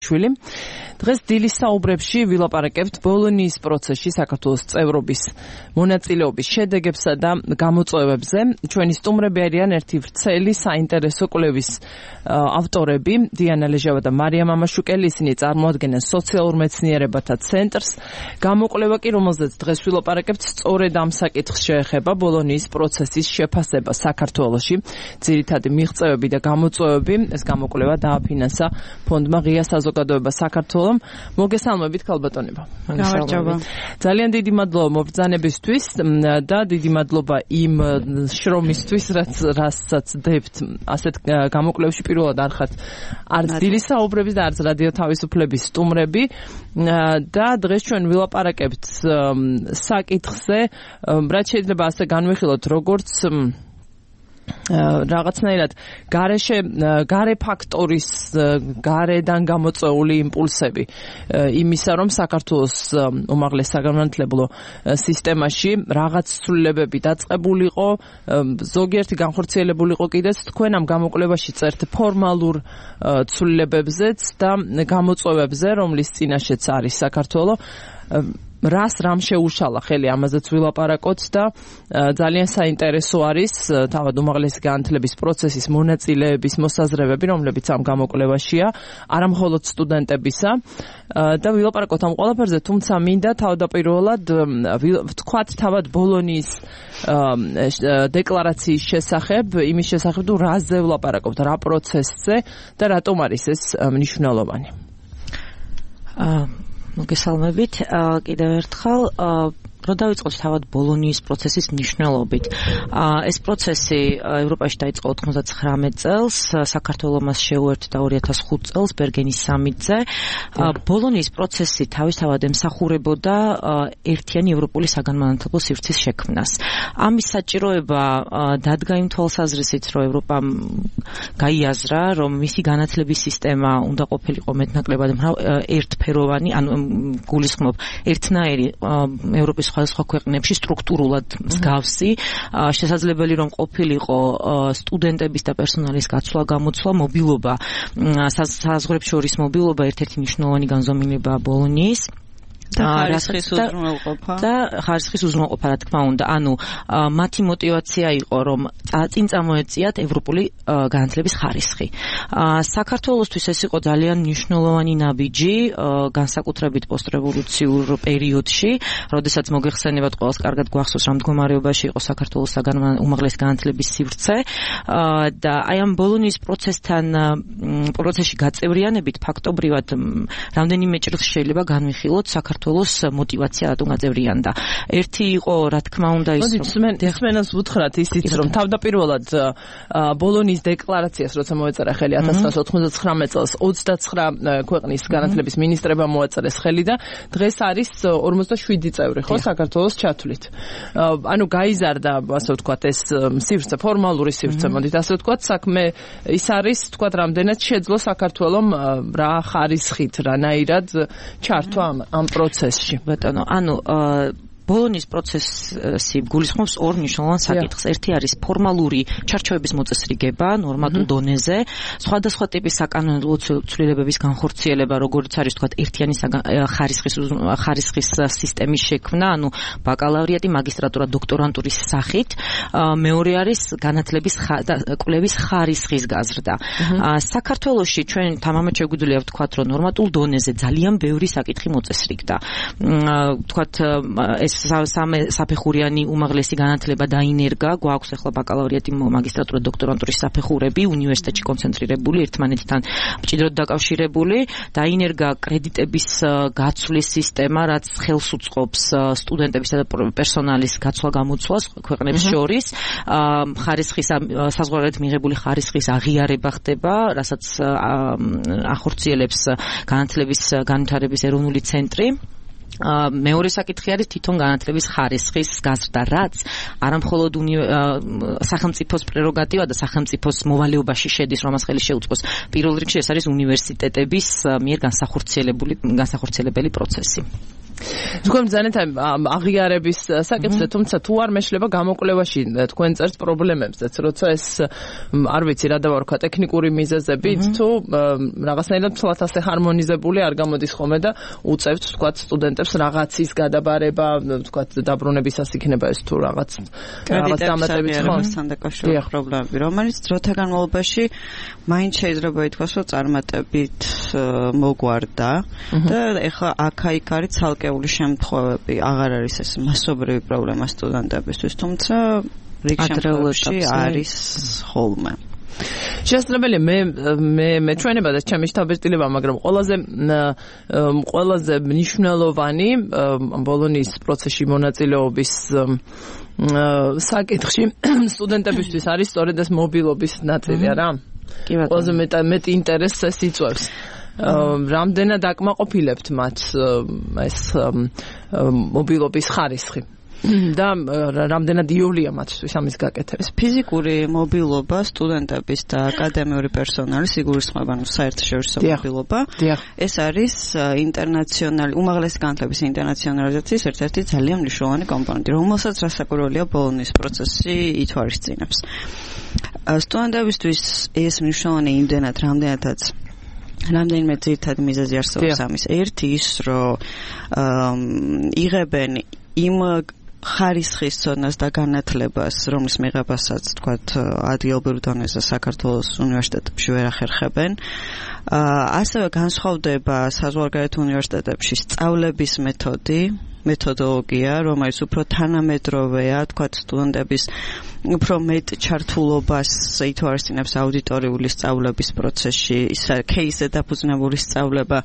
მამაშვილი. დღეს დილის საუბრებში ვილაპარაკებთ ბოლონიის პროცესში საქართველოს წევრობის მონაწილეობის შედეგებსა და გამოწვევებზე. ჩვენი სტუმრები არიან ერთი ვრცელი საინტერესო კვლევის ავტორები დიანა ლეჟავა და მარია მამაშუკელი. ისინი წარმოადგენენ სოციალურ მეცნიერებათა ცენტრს. გამოკვლევა კი, რომელზეც დღეს ვილაპარაკებთ, სწორედ ამ საკითხს შეეხება ბოლონიის პროცესის შეფასება საქართველოში. ძირითადი მიღწევები და გამოწვევები. ეს გამოკვლევა დააფინანსა ფონდმა ღია საზოგადოება საქართველოს. მოგესალმებით ქალბატონებო. გამარჯობა. ძალიან დიდი მადლობა მობრძანებისთვის და დიდი მადლობა იმ შრომისთვის, რასაც დებთ ასეთ გამოკვლევებში. პირველად არ ხართ არც დილის საუბრების და არც რადიო თავისუფლების სტუმრები და დღეს ჩვენ ვილაპარაკებთ საკითხზე, რაც შეიძლება ასე განვიხილოთ, როგორც რაღაცნაირად გარე ფაქტორის გარედან გამოწვეული იმპულსები იმისა, რომ საქართველოს უმაღლეს საგანმანათლებლო სისტემაში რაღაც ცვლილებები დაწყებულიყო, ზოგიერთი განხორციელებულიყო კიდეც. თქვენ ამ გამოკვლევაში წერთ ფორმალურ ცვლილებებზეც და გამოწვევებზე, რომლის წინაშეც არის საქართველო. რამ შეუშალა ხელი, ამაზეც ვილაპარაკოთ და ძალიან საინტერესო არის თავად უმაღლესი განათლების პროცესის მონაწილეების მოსაზრებები, რომლებიც ამ გამოკვლევაშია, არა მხოლოდ სტუდენტებისა და ვილაპარაკოთ ამ ყველაფერზე, თუმცა მინდა თავდაპირველად ვთქვათ თავად ბოლონიის დეკლარაციის შესახებ, იმის შესახებ, თუ რაზე ვილაპარაკობთ, რა პროცესზე და რატომ არის ეს მნიშვნელოვანი. მოგესალმებით კიდევ ერთხელ. რომ დავიწყოთ თავად ბოლონიის პროცესის მნიშვნელობით. ეს პროცესი ევროპაში დაიწყო 99 წელს, საქართველოს მას შეუერთდა 2005 წელს ბერგენის სამიტზე. ბოლონიის პროცესი თავისთავად ემსახურებოდა ერთიანი ევროპული საგანმანათლებლო სივრცის შექმნას. ამის საჭიროება დადგა იმ თვალსაზრისით, რომ ევროპამ გაიაზრა, რომ მისი განათლების სისტემა უნდა ყოფილიყო მეტნაკლებად ერთფეროვანი, ანუ გულისხმობ ერთნაირი ევროპის სხვა ქვეყნებში სტრუქტურულად მსგავსი, შესაძლებელი რომ ყოფილიყო სტუდენტების და პერსონალის გაცვლა-გამოცვლა, მობილობა, საზღვრებს შორის მობილობა ერთ-ერთი მნიშვნელოვანი განზომილებაა ბოლონიის. და ხარისხის უზრუნველყოფა, რა თქმა უნდა. ანუ მათი мотиваცია იყო, რომ წინ წამოეწიათ ევროპული განათლების ხარისხი. საქართველოსთვის ეს იყო ძალიან მნიშვნელოვანი ნაბიჯი, განსაკუთრებით პოსტრევოლუციურ პერიოდში, როდესაც მოგეხსენებათ, ყველას კარგად გვახსოვს, რა მდგომარეობაში იყო საქართველოს უმაღლესი განათლების სივრცე და აი ამ ბოლონიის პროცესში გაწევრიანებით ფაქტობრივად რამდენიმე ჭრილს შეიძლება განვიხილოთ საქართველოს мотиваცია რატომ გაწევრიანდა. ერთი იყო, რა თქმა უნდა, ის ხმენას ვუთხრათ ისიც, რომ თავდაპირველად ბოლონიის დეკლარაციას როცა მოეწერა ხელი 1999 წელს 29 ქვეყნის განათლების მინისტრებმა მოაწერეს ხელი და დღეს არის 47 წევრი, ხო, საქართველოს ჩათვლით. ანუ გაიზარდა, ასე ვთქვათ, ეს სივრცე, ფორმალური სივრცე, მოდით ასე ვთქვათ, საქმე ის არის, ვთქვათ, რამდენად შეძლო საქართველომ რა ხარისხით, რანაირად ჩართვა ამ პროცესში. ბატონო, ანუ ბოლონიის პროცესი გულისხმობს ორ მნიშვნელოვან საკითხს. ერთი არის ფორმალური ჩარჩოების მოწესრიგება ნორმატულ დონეზე, სხვადასხვა ტიპის საკანონმდებლო ცვლილებების განხორციელება, როგორც არის თქვათ ერთიანი ხარისხის სისტემის შექმნა, ანუ ბაკალავრიატი, მაგისტრატურა, დოქტორანტურის სახით. მეორე არის განათლების კვლევის ხარისხის გაზრდა. საქართველოში ჩვენ თამამად შეგვიძლია ვთქვათ, რომ ნორმატულ დონეზე ძალიან ბევრი საკითხი მოწესრიგდა. ვთქვათ, ეს საფეხურიანი უმაღლესი განათლება დაინერგა, გვაქვს ახლა ბაკალავრიატი, მაგისტრატურა, დოქტორანტურის საფეხურები უნივერსიტეტში კონცენტრირებული, ერთმანეთთან მჭიდროდ დაკავშირებული, დაინერგა კრედიტების გაცვლის სისტემა, რაც ხელს უწყობს სტუდენტებისა და პერსონალის გაცვლა-გამოცვლას ქვეყნებს შორის. ხარისხის საზღვარგარეთ მიღებული ხარისხის აღიარება ხდება, რასაც ახორციელებს განათლების განვითარების ეროვნული ცენტრი. მეორე საკითხი არის თვითონ განათლების ხარისხის გაზრდა, რაც არამხოლოდ სახელმწიფოს პრეროგატივა და სახელმწიფოს მოვალეობაში შედის, რომ მას ხელი შეუწყოს. პირველ რიგში ეს არის უნივერსიტეტების მიერ განსახორციელებელი პროცესი. თქვენ ბრძანეთ აღიარების საკითხზე, თუმცა თუ არ მეშლება გამოკვლევაში თქვენ წერთ პრობლემებზეც, როცა ეს არ ვიცი რა დავარქვა ტექნიკური მიზეზებით, თუ რაღაცნაირად მთლად ასე ჰარმონიზებული არ გამოდის ხოლმე და უწევთ თქვათ სტუდენტებს რაღაცის გადაბარება, თქვათ დაბრუნებისას იქნება ეს თუ რაღაც დამატებით ხოლმე დაკავშირებული პრობლემები, რომელიც დროთა განმავლობაში მაინც შეიძლება ითქვას, რომ წარმატებით მოგვარდა და ეხლა აქა-იქ არის ცალკეული შემთხვევები, აღარ არის ეს მასობრივი პრობლემა სტუდენტებისთვის, თუმცა რიგ შემთხვევებში არის ხოლმე. შესაძლებელია მე ჩვენება და ჩემი შთაბეჭდილება, მაგრამ ყველაზე მნიშვნელოვანი ბოლონის პროცესში მონაწილეობის საკითხში სტუდენტებისთვის არის სწორედ ეს მობილობის ნაწილი, რა. ყველაზე მეტი ინტერესს ეს იწვევს. რამდენად აკმაყოფილებთ მათ ეს მობილობის ხარისხი და რამდენად იოლია მათთვის ამის გაკეთება. ფიზიკური მობილობა სტუდენტების და აკადემიური პერსონალის იგულისხმება, საერთაშორისო მობილობა. ეს არის უმაღლესი განათლების ინტერნაციონალიზაციის ერთ-ერთი ძალიან მნიშვნელოვანი კომპონენტი, რომელსაც რასაკვირველია ბოლონის პროცესი ითვალისწინებს. სტუდენტებისთვის ეს მნიშვნელოვანი იმდენად, რამდენადაც რამდენიმე ძირითადი მიზეზი არსებობს ამის. ერთი ის, რომ იღებენ იმ ხარისხის ცოდნას და განათლებას, რომლის მიღებასაც თქვათ ადგილობრივ დონეზე საქართველოს უნივერსიტეტებში ვერ ახერხებენ. ასევე განსხვავდება საზღვარგარეთ უნივერსიტეტებში სწავლების მეთოდოლოგია, რომელიც უფრო თანამედროვეა, თქვათ სტუდენტების უფრო მეტ ჩართულობას ითვალისწინებს აუდიტორიული სწავლების პროცესში, кейსზე დაფუძნებული სწავლება,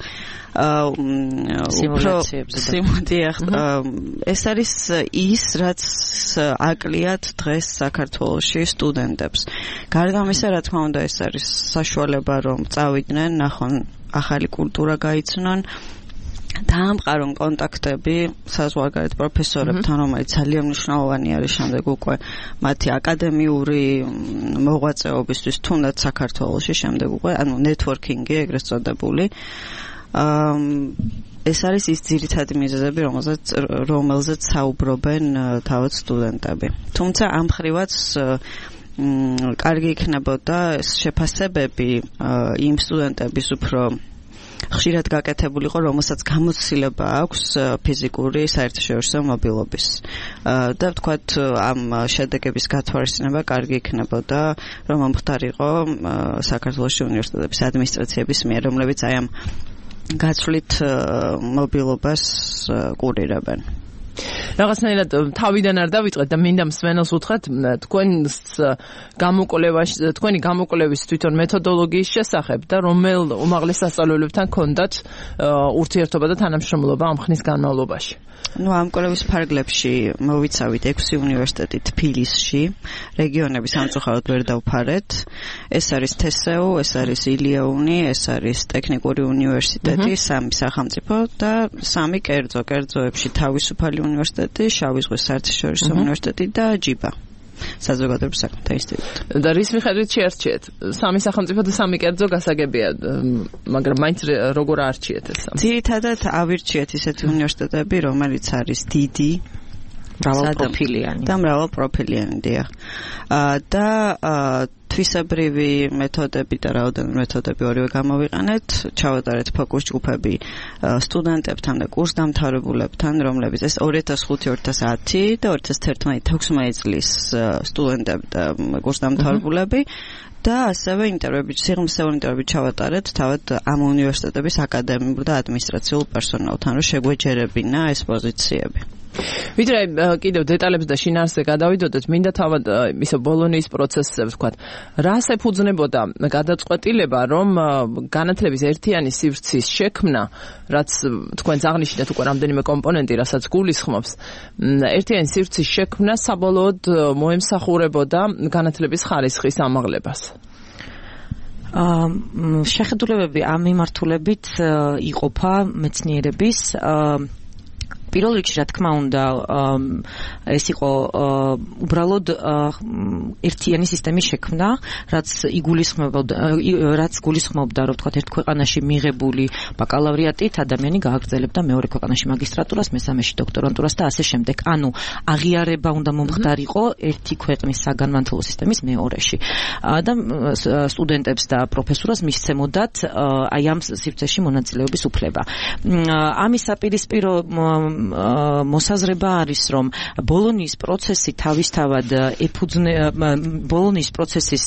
ეს არის ის, რაც აკლიათ დღეს საქართველოში სტუდენტებს. გარდა ამისა, რა თქმა უნდა, ეს არის საშუალება, რომ წავიდნენ, ნახონ ახალი კულტურა გაიცნონ. დაამყარონ კონტაქტები საზღვარგარეთ პროფესორებთან, რომელიც ძალიან მნიშვნელოვანი არის შემდეგ უკვე მათი აკადემიური მოღვაწეობისთვის, თუნდაც საქართველოში შემდეგ უკვე, ნეტვორკინგი ეგრეთ წოდებული. ეს არის ის ძირითადი მიზეზები, რომელზეც საუბრობენ თავად სტუდენტები. თუმცა ამ მხრივაც კარგი იქნებოდა შეფასებები იმ სტუდენტების უფრო ხშირად გაკეთებულიყო, რომელსაც გამოცდილება აქვს ფიზიკური საერთაშორისო მობილობის. და ვთქვათ, ამ შედეგების გათვალისწინება კარგი იქნებოდა, რომ მომხდარიყო საქართველოს უნივერსიტეტების ადმინისტრაციების მიერ, რომლებიც აი ამ გაცვლით მობილობას კურირებენ. რაღაცნაირად თავიდან არ დავიწყეთ და მინდა მსმენელს უთხრათ თქვენი გამოკვლევის თვითონ მეთოდოლოგიის შესახებ და რომელ უმაღლეს სასწავლებლებთან ქონდათ ურთიერთობა და თანამშრომლობა ამ ხნის განმავლობაში. ამ კვლევის ფარგლებში მოვიცავით 6 უნივერსიტეტი თბილისში, რეგიონები სამწუხაროდ ვერ დავფარეთ. ეს არის თესეუ, ეს არის ილიაუნი, ეს არის ტექნიკური უნივერსიტეტი, 3 სახელმწიფო და 3 კერძოებში თავისუფალი უნივერსიტეტი, შავი ზღვის საერთაშორისო უნივერსიტეტი და ჯიბა. საზოგადოების საქმეთა ინსტიტუტი. და რის მიხედვით შეარჩიეთ? 3 სახელმწიფო და 3 კერძო გასაგებია, მაგრამ მაინც როგორ არჩიეთ ეს? ძირითადად ავირჩიეთ ისეთი უნივერსიტეტები, რომელიც არის დიდი, მრავალპროფილიანი, დიახ. და თვისებრივი მეთოდები და რაოდენობით მეთოდები ორივე გამოვიყენეთ, ჩავატარეთ ფოკუს ჯგუფები სტუდენტებთან და კურსდამთავრებულებთან, რომლებიც ეს 2005-2010 და 2011-16 წლის სტუდენტები და კურსდამთავრებულები და ასევე სიღრმისეული ინტერვიუები ჩავატარეთ თავად ამ უნივერსიტეტების აკადემიურ და ადმინისტრაციულ პერსონალთან, რომ შეგვეჯერებინა ეს პოზიციები. ვიდრე კიდევ დეტალებს და შინაარსზე გადავიდოდეთ, მინდა თავად ისე ბოლონის პროცესზე ვთქვათ, რას ეფუძნებოდა გადაწყვეტილება, რომ განათლების ერთიანი სივრცის შექმნა, რაც თქვენს აღნიშნეთ უკვე რამდენიმე კომპონენტი, რასაც გულისხმობს, ერთიანი სივრცის შექმნა საბოლოოდ მოემსახურებოდა განათლების ხარისხის ამაღლებას. შეხედულებები ამ მიმართულებით იყოფა მეცნიერების პირველ რიგში რა თქმა უნდა ეს იყო უბრალოდ ერთიანი სისტემის შექმნა, რაც გულისხმობდა, რომ თქვათ ერთ ქვეყანაში მიღებული ბაკალავრიატით ადამიანი გააგრძელებდა მეორე ქვეყანაში მაგისტრატურას, მესამეში დოქტორანტურას და ასე შემდეგ. ანუ აღიარება უნდა მომხდარიყო ერთი ქვეყნის საგანმანათლებლო სისტემის მეორეში. და სტუდენტებს და პროფესორებს მისცემოდათ აი ამ სივრცეში მონაწილეობის უფლება. ამის საპირისპირო მოსაზრება არის, რომ ბოლონიის პროცესი თავისთავად ბოლონიის პროცესის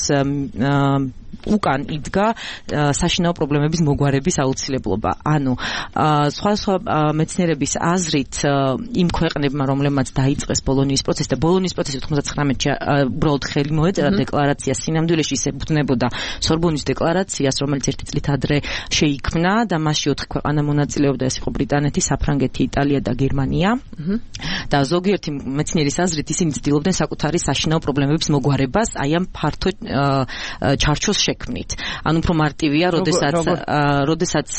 უკან იდგა საშინაო პრობლემების მოგვარების აუცილებლობა. ანუ სხვა მეცნიერების აზრით იმ ქვეყნებმა, რომლებმაც დაიწყეს ბოლონიის პროცესი და ბოლონიის პროცესი 99-ში უბრალოდ ხელი მოეწერა დეკლარაციას, სინამდვილეში ის ებრძნებოდა სორბონის დეკლარაციას, რომელიც ერთი წლით ადრე შეიქმნა და მასში 4 ქვეყანა მონაწილეობდა, ეს იყო ბრიტანეთი, საფრანგეთი, იტალია და გერმანია. და ზოგიერთი მეცნიერის აზრით ისინი ცდილობდნენ საკუთარი საშინაო პრობლემების მოგვარებას აი ამ ფართო ჩარჩოს შექმნით. ანუ უფრო მარტივია, როდესაც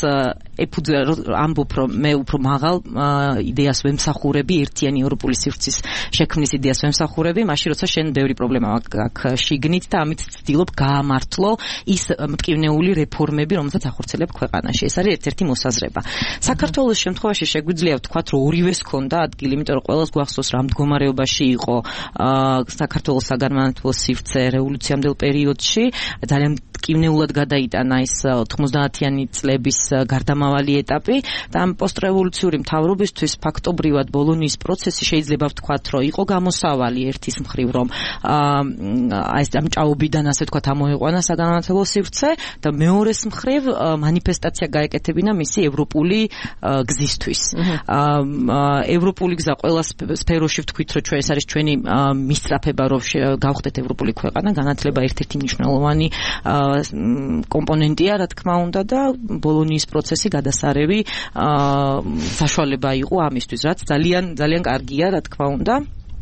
ამბობ, რომ მე უფრო მაღალ იდეას ვემსახურები, ერთიანი ევროპული სივრცის შექმნის იდეას ვემსახურები, მაშინ როცა შენ ბევრი პრობლემა აქვს შიგნით და ამით ცდილობ გაამართლო ის მტკივნეული რეფორმები, რომელსაც ახორციელებ ქვეყანაში. ეს არის ერთ-ერთი მოსაზრება. საქართველოს შემთხვევაში შეგვიძლია ვთქვათ, რომ ორივეს ჰქონდა ადგილი, იმიტომ რომ ყველას გვახსოვს რა მდგომარეობაში იყო საქართველოს საგანმანათლებლო სივრცე რევოლუციამდელ პერიოდში. ძალიან მტკივნეულად გადაიტანა ის 90-იანი წლების გარდამავალი ეტაპი და ამ პოსტრევოლუციური მთავრობისთვის ფაქტობრივად ბოლონიის პროცესი შეიძლება ვთქვათ, რომ იყო გამოსავალი ერთის მხრივ, რომ ეს ამ ჭაობიდან ასე ვთქვათ ამოიყვანა საგანმანათლებლო სივრცე და მეორეს მხრივ მანიფესტაცია გაეკეთებინა მისი ევროპული გზისთვის. ევროპული გზა ყველა სფეროში ვთქვით, რომ ეს არის ჩვენი მისწრაფება, რომ გავხდეთ ევროპული ქვეყანა, განათლება ერთ-ერთი მნიშვნელოვანი კომპონენტია, რა თქმა უნდა, და ბოლონიის პროცესი გადასარევი საშუალება იყო ამისთვის, რაც ძალიან ძალიან კარგია, რა თქმა უნდა.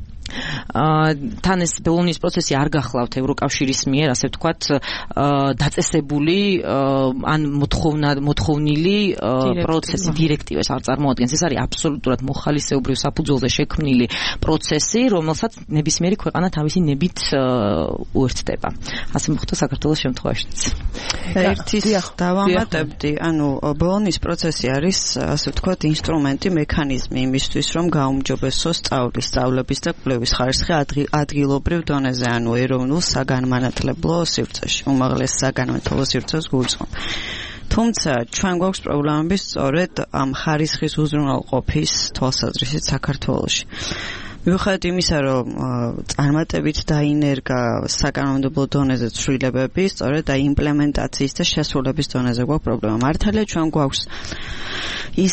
თან ეს ბოლონიის პროცესი არ გახლავთ ევროკავშირის მიერ, ასე ვთქვათ, დაწესებული ან მოთხოვნილი პროცესი, დირექტივას არ წარმოადგენს. ეს არის აბსოლუტურად მოხალისეობრივ საფუძველზე შექმნილი პროცესი, რომელსაც ნებისმიერი ქვეყანა თავისი ნებით უერთდება. ასე მოხდა საქართველოს შემთხვევაშიც. ერთის დავამატებდი, ანუ ბოლონიის პროცესი არის, ასე ვთქვათ, ინსტრუმენტი, მექანიზმი იმისთვის, რომ გაუმჯობესოს სწავლების და კვლევის ხარისხი ადგილობრივ დონეზე, ანუ ეროვნულ საგანმანათლებლო სივრცეში, უმაღლეს საგანმანათლებლო სივრცეს გულისხმობ. თუმცა ჩვენ გვაქვს პრობლემები სწორედ ამ ხარისხის უზრუნველყოფის თვალსაზრისით საქართველოში. მიუხედავად იმისა, რომ წარმატებით დაინერგა საკანონმდებლო დონეზე ცვლილებები, სწორედ და იმპლემენტაციის და შესრულების დონეზე გვაქვს პრობლემა. მართალია ჩვენ გვაქვს ის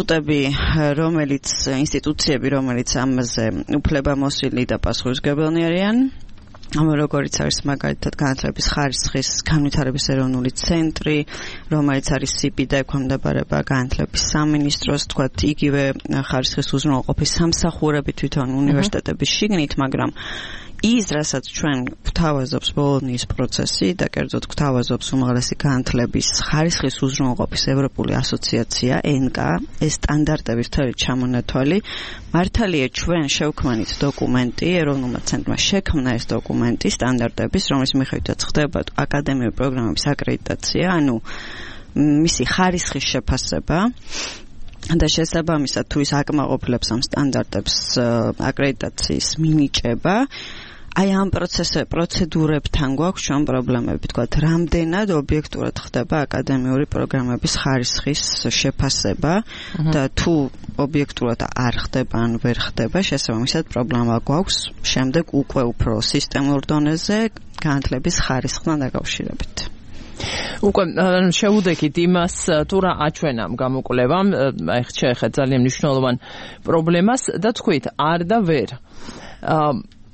ინსტიტუციები, რომელიც ამაზე უფლებამოსილი და პასუხისმგებლნი არიან. როგორც არის მაგალითად განათლების ხარისხის განვითარების ეროვნული ცენტრი, რომელიც არის CPD ექვემდებარება განათლების სამინისტროს, თქვათ, იგივე ხარისხის უზრუნველყოფის სამსახურები თვითონ უნივერსიტეტების შიგნით, მაგრამ ის, რასაც ჩვენ გვთავაზობს ბოლონიის პროცესი და კერძოდ გვთავაზობს უმაღლესი განათლების ხარისხის უზრუნველყოფის ევროპული ასოციაცია ENCA, ეს სტანდარტების მთელი ჩამონათვალი, მართალია ჩვენ შევქმნით დოკუმენტი, ეროვნულმა ცენტრმა შექმნა ეს დოკუმენტი სტანდარტების, რომლის მიხედვითაც ხდება აკადემიური პროგრამების აკრედიტაცია, ანუ მისი ხარისხის შეფასება. და შესაბამისად თუ ის აკმაყოფილებს ამ სტანდარტებს აკრედიტაციის მინიჭება, აი ამ პროცედურებთან გვაქვს ჩვენ პრობლემები, თქვათ, რამდენად ობიექტურად ხდება აკადემიური პროგრამების ხარისხის შეფასება და თუ ობიექტურად არ ხდება ან ვერ ხდება, შესაბამისად პრობლემა გვაქვს შემდეგ უკვე უფრო სისტემურ დონეზე განათლების ხარისხთან დაკავშირებით. უკვე შეუდექით იმას, თუ რა აჩვენა ამ გამოკვლევამ, აი შეეხეთ ძალიან მნიშვნელოვან პრობლემას და თქვით, არ და ვერ.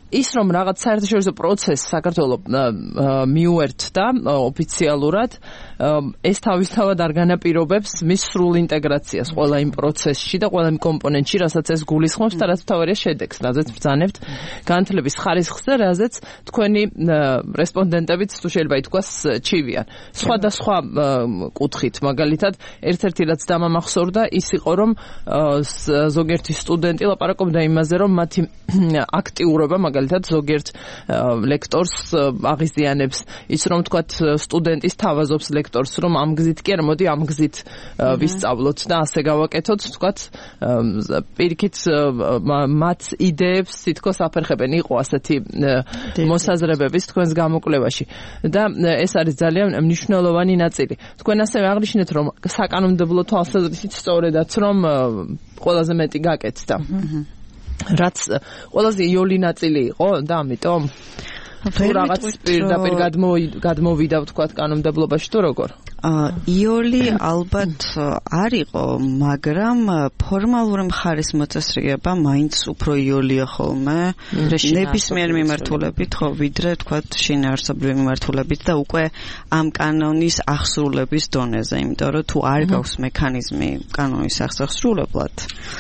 ის რომ რაღაც საერთაშორისო პროცესს საქართველოს მიუერთდა ოფიციალურად ეს თავისთავად არ განაპირობებს მის სრულ ინტეგრაციას ყველა იმ პროცესში და ყველა იმ კომპონენტში, რასაც ეს გულისხმობს და რაც თავარია შედეგს, რაზეც ბრძანებთ განათლების ხარისხს და რაზეც თქვენი რესპონდენტებიც თუ შეიძლება ითქვას ჩივიან. სხვადასხვა კუთხით, მაგალითად, ერთ-ერთი რაც დამამახსოვრდა ის იყო, რომ ზოგიერთი სტუდენტი ლაპარაკობდა იმაზე, რომ მათი აქტიურობა მაგალითად ზოგიერთ ლექტორს აღიზიანებს ის რომ თქვათ სტუდენტის თავაზობს ლექტორს რომ ამ გზით კი არა მოდი ამ გზით ვისწავლოთ და ასე გავაკეთოთ თქვათ პირიქით მათ იდეებს თითქოს აფერხებენ იყო ასეთი მოსაზრებების თქვენს გამოკვლევაში და ეს არის ძალიან მნიშვნელოვანი ნაწილი თქვენ ასევე აღნიშნეთ რომ საკანონმდებლო თვალსაზრისით სწორედაც რომ ყველაზე მეტი გაკეთდა რაც ყველაზე იოლი ნაწილი იყო და ამიტომ თუ რაღაც პირდაპირ გადმოვიდა ვთქვათ კანონმდებლობაში თუ როგორ იოლი ალბათ არ იყო მაგრამ ფორმალური მხარის მოწესრიგება მაინც უფრო იოლია ხოლმე ნებისმიერ მიმართულებით ხო ვიდრე ვთქვათ შინაარსობრივი მიმართულებით და უკვე ამ კანონის აღსრულების დონეზე იმიტომ რომ თუ არ გაქვს მექანიზმი კანონის აღსრულებლად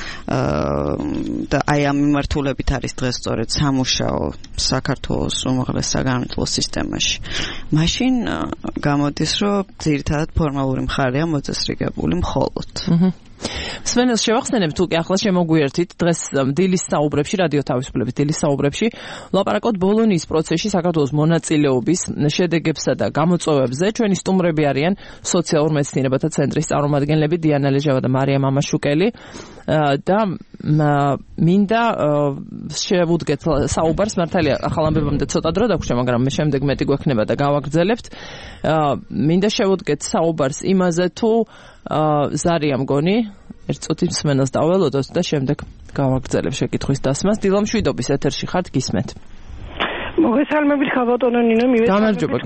და აი ამ მიმართულებით არის დღეს სწორედ სამუშაო საქართველოს უმაღლეს საგანმანათლებლო სისტემაში. მაშინ გამოდის, რომ ძირითადად ფორმალური მხარეა მოწესრიგებული მხოლოდ. სვენელს შევახსენებ თუ კი ახლა შემოგვიერთით დღეს დილის საუბრებში რადიო თავისუფლების დილის საუბრებში ლაპარაკობთ ბოლონიის პროცესში საქართველოს მონაწილეობის შედეგებსა და გამოწვევებზე ჩვენი სტუმრები არიან სოციალურ მეცნიერებათა ცენტრის წარმომადგენლები დიანა ლეჟავა და მარია მამაშუკელი და მინდა შევუდგეთ საუბარს მართალია ახალ ამბებამდე ცოტა დრო დაგვრჩა მაგრამ მე შემდეგ მეტი გვექნება და გავაგრძელებთ მინდა შევუდგეთ საუბარს იმაზე თუ ზარია მგონი ერთ წუთი მსმენელს დაველოდოთ და შემდეგ გავაგრძელებ შეკითხვის დასმას დილამშვიდობის ეთერში ხართ გისმენთ მოგესალმებით ხაბატონო ნინო გამარჯობა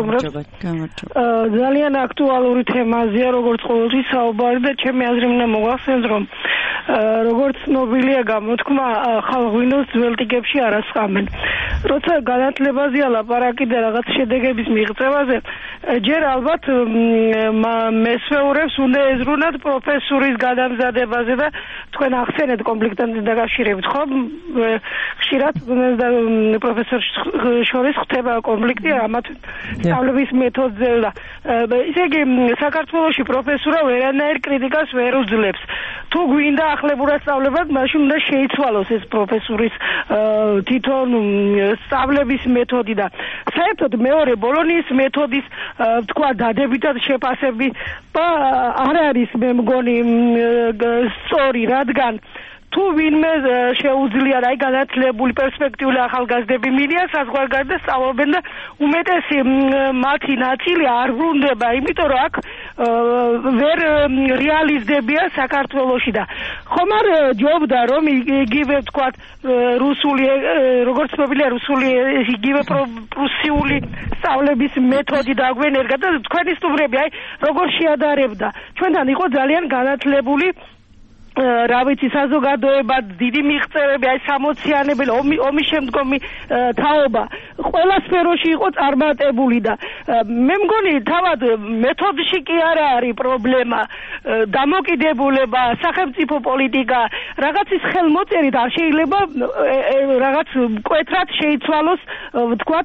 ძალიან აქტუალური თემაზეა როგორც ყოველთვის საუბარი და ჩემი აზრი მინდა მოგახსენოთ რომ როგორც ცნობილია გამოთქმა ხალღვინოს ძველ ტიგებში არ ასყამენ როცა განათლებაზეა ლაპარაკი და რაღაც შედეგების მიღწევაზე ჯერ ალბათ მესვეურებს უნდა ეზრუნათ პროფესურის გადამზადებაზე და თქვენ ახსენეთ კონფლიქტთან დაკავშირებით ხო ხშირად პროფესორ შორის ხდება კონფლიქტი ამათ სწავლების მეთოდზე და ისე იგი საქართველოში პროფესურა ვერანაირ კრიტიკას ვერ უძლებს თუ გვინდა ახლებურად სწავლებად მაშინ უნდა შეიცვალოს ეს პროფესურის თვითონ სწავლების მეთოდი და საერთოდ მეორე ბოლონიის მეთოდის თქვა დადებითად შეფასები არ არის მე მგონი სწორი რადგან თუ ვინმე შეუძლია აი განათლებული პერსპექტიული ახალგაზრდები მიდიან საზღვარგარეთ და სწავლობენ და უმეტესი მათი ნაწილი არ ბრუნდება იმიტომ რომ აქ ვერ რეალიზდებია საქართველოში და ხომ არ ჯობდა რომ იგივე ვთქვათ რუსული როგორც ცნობილია რუსული იგივე პრუსიული სწავლების მეთოდი დაგვენერგა და თქვენი სტუმრები აი როგორ შეადარებდა ჩვენთან იყო ძალიან განათლებული რა ვიცი საზოგადოება დიდი მიღწევები აი 60-იანებელი ომის შემდგომი თაობა ყველა სფეროში იყო წარმატებული და მე მგონი თავად მეთოდში კი არა არის პრობლემა დამოკიდებულება სახელმწიფო პოლიტიკა რაღაცის ხელმოწერით არ შეიძლება რაღაც მკვეთრად შეიცვალოს ვთქვათ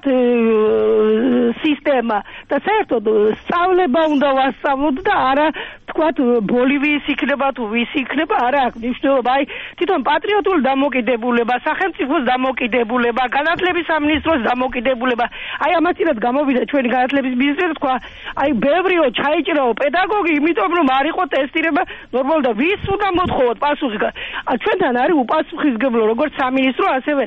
სისტემა და საერთოდ სწავლება უნდა ვასწავლოთ და არა ვთქვათ ბოლივიის იქნება თუ ვის იქნება არა აქვს მნიშვნელობა აი თვითონ პატრიოტული დამოკიდებულება სახელმწიფოს დამოკიდებულება განათლების სამინისტროს დამოკიდებულება აი ამასთანავე გამოვიდა ჩვენი განათლების მინისტრი თქვა აი ბევრიო ჩაიჭრაო პედაგოგი იმიტომ რომ არ იყო ტესტირება ნორმალურად და ვის უნდა მოთხოვოთ პასუხი ჩვენთან არის უპასუხისმგებლო როგორც სამინისტრო ასევე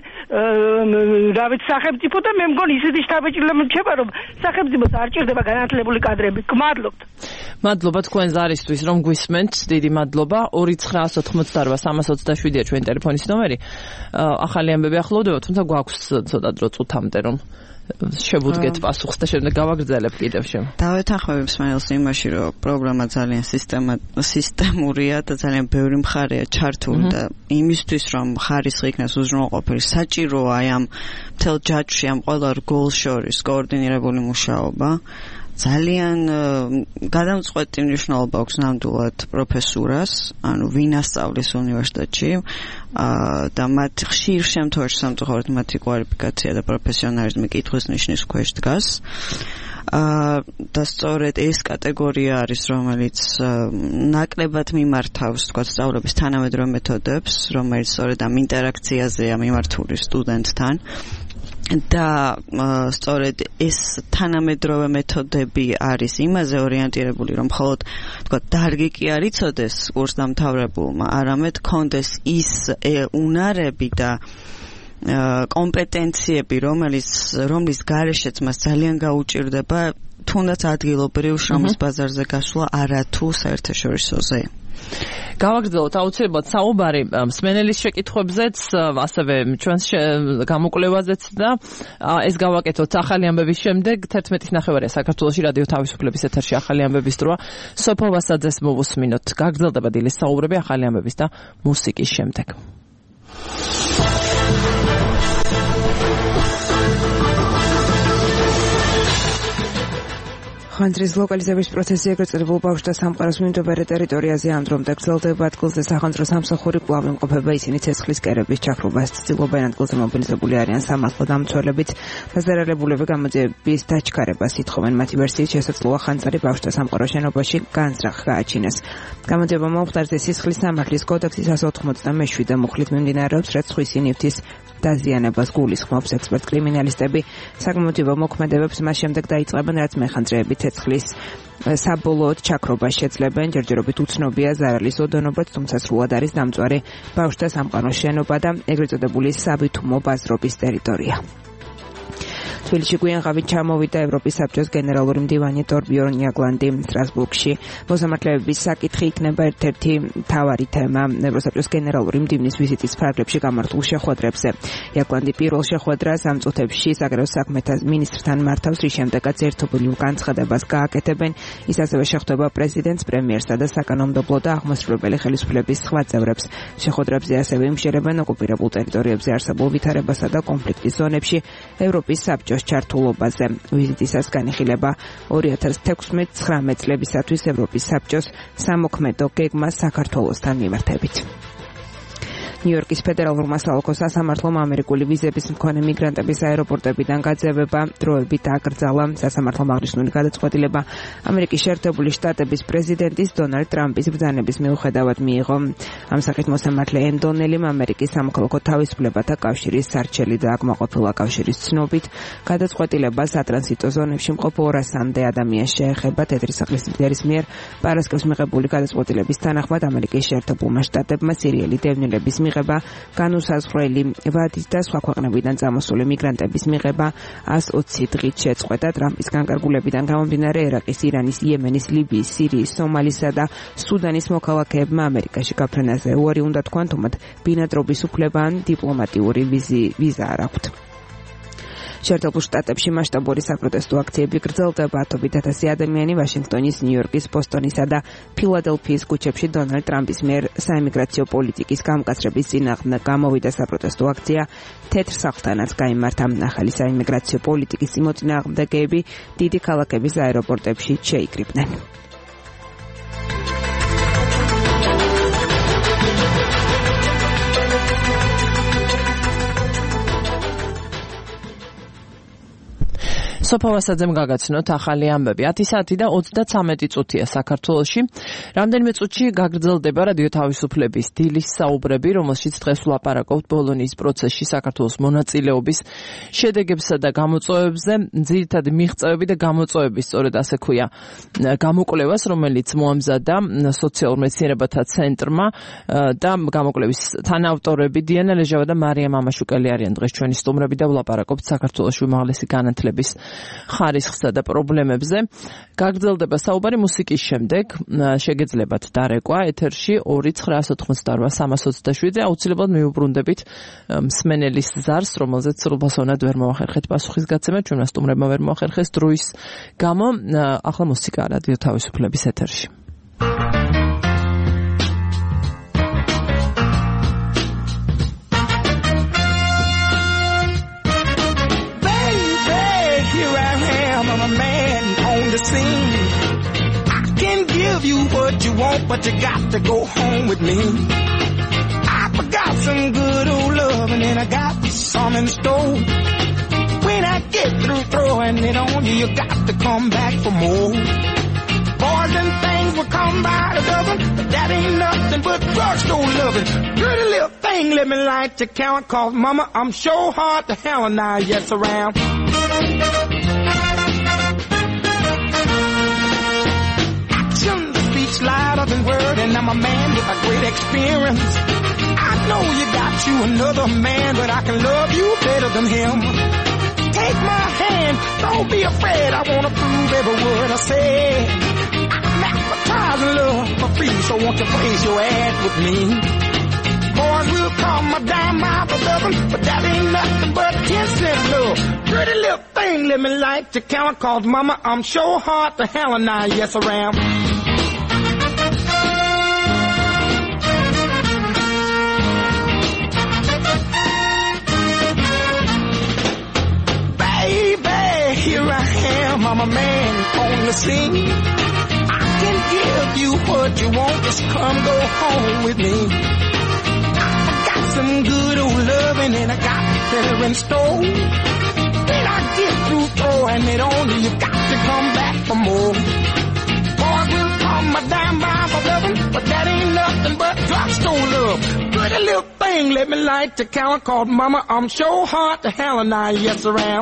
რა ვიცი სახელმწიფო და მე მგონი ისეთი შთაბეჭდილება რჩება რომ სახელმწიფოს არ ჭირდება განათლებული კადრები გმადლობთ მადლობა თქვენს არის იმისთვის რომ გვისმენთ, დიდი მადლობა. 2988327-ია ჩვენი ტელეფონის ნომერი. ახალი ამბები ახლოვდება, თუმცა გვაქვს ცოტა დრო წუთამდე რომ შევუდგეთ პასუხს და შემდეგ გავაგრძელებ კიდევ შემ. დავეთანხმები მსმენელს იმაში, რომ პროგრამა ძალიან სისტემურია და ძალიან ბევრი მხარეა ჩართული და იმისთვის რომ ხარისხი იქნას უზრუნველყოფილი, საჭიროა აი ამ მთელ ჯაჭვში ამ ყველა რგოლს შორის კოორდინირებული მუშაობა. ძალიან გადამწყვეტი მნიშვნელობა აქვს ნამდვილად პროფესურას, ანუ ვინ ასწავლის უნივერსიტეტში და მათ ხშირ შემთხვევაში სამწუხაროდ მათი კვალიფიკაცია და პროფესიონალიზმი კითხვის ნიშნის ქვეშ დგას. და სწორედ ეს კატეგორია არის, რომელიც ნაკლებად მიმართავს, თქვა, სწავლების თანამედროვე მეთოდებს, რომელიც სწორედ ამ ინტერაქციაზეა მიმართული სტუდენტთან. და სწორედ ეს თანამედროვე მეთოდები არის იმაზე ორიენტირებული, რომ მხოლოდ თქვა დარგი კი არ იცოდეს კურსდამთავრებულმა, არამედ კონდეს ის უნარები და კომპეტენციები, რომლის გარეშეც მას ძალიან გაუჭირდება თუნდაც ადგილობრივ შრომის ბაზარზე გასვლა არათუ საერთაშორისოზე. გავაგრძელოთ აუცილებლად საუბარი მსმენელის შეკითხვებზეც, ასევე ჩვენს გამოკვლევაზეც და ეს გავაკეთოთ ახალი ამბების შემდეგ. 11:09 საქართველოში რადიო თავისუფლების ეთერში ახალი ამბების დროა. სოფო ვასაძეს მოვუსმინოთ. გაგრძელდება დილის საუბრები ახალი ამბების და მუსიკის შემდეგ. ხანძრის ლოკალიზების პროცესი ეგრეთ წოდებულ ბავშვთა სამყაროს მიმდებარე ტერიტორიაზე ამ დრომდე გრძელდება. ადგილზე სახანძრო სამსახური კვლავ იმყოფება, ისინი ცეცხლის კერების ჩახრობას ცდილობენ. ადგილზე მობილიზებული არიან სამართლო დამცველებიც. დაზარალებულები გამოძიების დაჩქარებას ითხოვენ. მათი ვერსიით შესაძლოა ხანძარი ბავშვთა სამყაროს შენობაში განზრახ გააჩინეს. გამოძიება მომხდარზე სისხლის სამართლის კოდექსის 197 მუხლით მიმდინარეობს, რაც სხვისი ნივთის დაზიანებას გულისხმობს. ექსპერტ კრიმინალისტები საგამოძიებო მოქმედებებს მას შემდეგ დაიწყებენ, რაც მეხანძრეები ცეცხლის საბოლოოდ ჩაქრობას შეძლებენ. ჯერჯერობით უცნობია ზარალის ოდენობაც, თუმცა სრულად არის დამწვარი ბავშვთა სამყაროს შენობა და ეგრეთ წოდებული სავითუმო ბაზრობის ტერიტორია. თბილისში გვიანღავით ჩამოვიდა ევროპის საბჭოს გენერალური მდივანი ტორბიორნ იაგლანდი სტრასბურგში. მოსამართლეების საკითხი იქნება ერთ-ერთი მთავარი თემა ევროსაბჭოს გენერალური მდივნის ვიზიტის ფარგლებში გამართულ შეხვედრებზე. იაგლანდი პირველ შეხვედრას ამ წუთებში საგარეო საქმეთა მინისტრთან მართავს, რის შემდეგაც ერთობლივ განცხადებას გააკეთებენ. ის ასევე შეხვდება პრეზიდენტს, პრემიერსა და საკანონმდებლო და აღმასრულებელი ხელისუფლების სხვა წევრებს. შეხვედრებზე ასევე იმშერებენ ოკუპირებულ ტერიტორიებზე არსებულ ვითარებასა და კონფლიქტის ზონებში ევროპის საბჭოს ჩართულობაზე. ვიზიტისას განიხილება 2016-19 წლებისათვის ევროპის საბჭოს სამოქმედო გეგმა საქართველოსთან მიმართებით. ნიუ-იორკის ფედერალურმა სამოქალაქო სასამართლომ ამერიკული ვიზების მქონე მიგრანტების აეროპორტებიდან გაძევება დროებით აკრძალა. სასამართლომ აღნიშნული გადაწყვეტილება ამერიკის შეერთებული შტატების პრეზიდენტის დონალდ ტრამპის ბრძანების მიუხედავად მიიღო. ამ საკითხით მოსამართლე ენდონელიმ ამერიკის სამოქალაქო თავისუფლებათა კავშირის სარჩელი და აკმაყოფილა კავშირის ცნობით გადაწყვეტილება სატრანზიტო ზონებში მყოფ 200-მდე ადამიანს შეეხება. თეთრი სახლის ლიდერის მიერ პარასკევს მიღებული გადაწყვეტილების თანახმად ამერიკის შეერთებულმა შტატებმა სირიელი დევნილების მიღება, განუსაზღვრელი ვადის და სხვა ქვეყნებიდან წამოსული მიგრანტების მიღება 120 დღით შეწყვეტა. ტრამპის განკარგულებიდან გამომდინარე ერაყის, ირანის, იემენის, ლიბიის, სირიის, სომალისა და სუდანის მოქალაქეებმა ამერიკაში გაფრენაზე უარი უნდა თქვან, თუმცა ბინადრობის უფლება ან დიპლომატიური ვიზა არ აქვთ. შეერთებულ შტატებში მასშტაბური საპროტესტო აქციები გრძელდება. ათობით ათასი ადამიანი ვაშინგტონის, ნიუ-იორკის, ბოსტონისა და ფილადელფიის ქუჩებში დონალდ ტრამპის მიერ საიმიგრაციო პოლიტიკის გამკაცრების წინააღმდეგ გამოვიდა. საპროტესტო აქცია თეთრ სახლთანაც გაიმართა. ახალი საიმიგრაციო პოლიტიკის წინააღმდეგები დიდი ქალაქების აეროპორტებში შეიკრიბნენ. სოფო ვასაძემ გაგაცნოთ ახალი ამბები. 10 საათი და 33 წუთია საქართველოში. რამდენიმე წუთში გაგრძელდება რადიო თავისუფლების დილის საუბრები, რომელშიც დღეს ვლაპარაკობთ ბოლონიის პროცესში საქართველოს მონაწილეობის შედეგებსა და გამოწვევებზე. ძირითადი მიღწევები და გამოწვევები, სწორედ ასე ქვია, გამოკვლევას, რომელიც მოამზადა სოციალურ მეცნიერებათა ცენტრმა და გამოკვლევის თანაავტორები დიანა ლეჟავა და მარია მამაშუკელი არიან დღეს ჩვენი სტუმრები და ვლაპარაკობთ საქართველოს უმაღლესი განათლების ხარისხსა და პრობლემებზე. გაგრძელდება საუბარი მუსიკის შემდეგ. შეგეძლებათ დარეკვა ეთერში 2-988-327-ზე აუცილებლად მიუბრუნდებით მსმენელის ზარს, რომელზეც სრულფასოვნად ვერ მოახერხეთ პასუხისგაცემა, ჩვენ სტუმრებმა ვერ მოახერხეს დროის გამო. ახლა მუსიკა რადიო თავისუფლების ეთერში. Give you what you want, but you got to go home with me. I forgot some good old love, and then I got some in store. When I get through throwing it on you, you got to come back for more. Boys and things will come by the dozen, but that ain't nothing but drugstore loving. Pretty little thing, let me light your count, cause mama, I'm sure hard to hell and I yes around. Louder than word, and I'm a man with a great experience. I know you got you another man, but I can love you better than him. Take my hand, don't be afraid, I wanna prove every word I say. I'm advertising love for free, so won't you place your ad with me? Boys will call my dime by the dozen, but that ain't nothing but 10-cent love. Pretty little thing, let me light your count, cause mama, I'm sure hard to hell and I yes around. Here I am, I'm a man on the scene. I can give you what you want, just come go home with me. I got some good old loving and I got better in store. When I get through throwing it on you, you got to come back for more. Boys will call my dime by for loving, but that ain't nothing but drugstore love. Pretty little thing, let me light the count, called mama, I'm sure hard to hell and I yes around.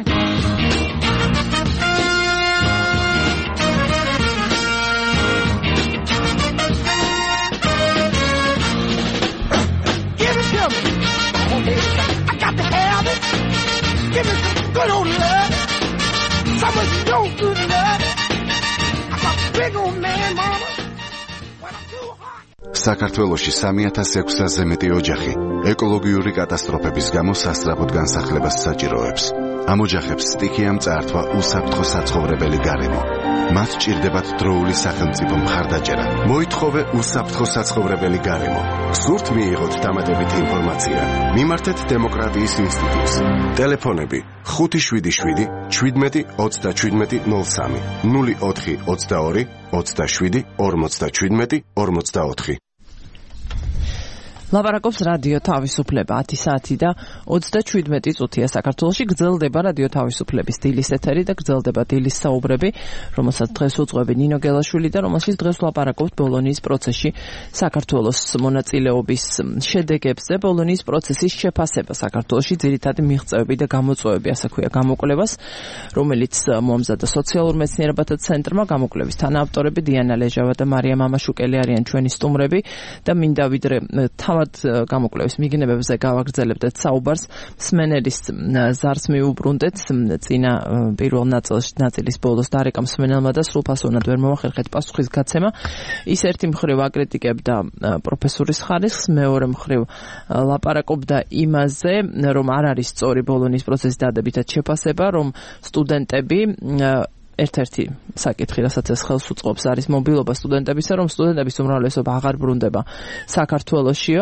I got to have it. Give me some good old love. Some of your good love. I'm a big old man, mama. When I'm too hot. საქართველოში 3600-ზე მეტი ოჯახი ეკოლოგიური კატასტროფების გამო სასწრაფოდ განსახლებას საჭიროებს. ამ ოჯახებს სტიქია მწართვა უსაფრთხო საცხოვრებელი გარემო. მათ ჭირდებათ დროული სახელმწიფო მხარდაჭერა. მოითხოვე უსაფრთხო საცხოვრებელი გარემო. სურთ მიიღოთ დამატებითი ინფორმაცია. მიმართეთ დემოკრატიის ინსტიტუტს. ტელეფონები 577 17 37 03 04 22 27 57 44. ლაპარაკობს რადიო თავისუფლება 10 საათი და 37 წუთია საქართველოში. გრძელდება რადიო თავისუფლების დილის ეთერი და გრძელდება დილის საუბრები, რომელსაც დღეს უძღვები ნინო გელაშვილი და რომელშიც დღეს ლაპარაკობთ ბოლონიის პროცესში საქართველოს მონაწილეობის შედეგებზე. ბოლონიის პროცესის შეფასება საქართველოში ძირითადი მიღწევები და გამოწვევები, ასე ქვია გამოკვლევას, რომელიც მოამზადა სოციალურ მეცნიერებათა ცენტრმა. გამოკვლევის თანაავტორები დიანა ლეჟავა და მარია მამაშუკელი არიან ჩვენი სტუმრები და მინდა ვიდრე გამოკვლევის მიგნებებზე გავაგრძელებდეთ საუბარს. მსმენელის ზარს მიუბრუნდეთ წინა პირველ ნაწილის ბოლოს დარეკა მსმენელმა და სრულფასოვნად ვერ მოახერხეთ პასუხისგაცემა. ის ერთი მხრივ აკრიტიკებდა პროფესორის ხარისხს, მეორე მხრივ ლაპარაკობდა იმაზე, რომ არ არის სწორი ბოლონიის პროცესის დადებითად შეფასება, რომ სტუდენტები ერთ-ერთი საკითხი, რასაც ეს ხელს უწყობს, არის მობილობა სტუდენტებისა, რომ სტუდენტების უმრავლესობა აღარ ბრუნდება საქართველოშიო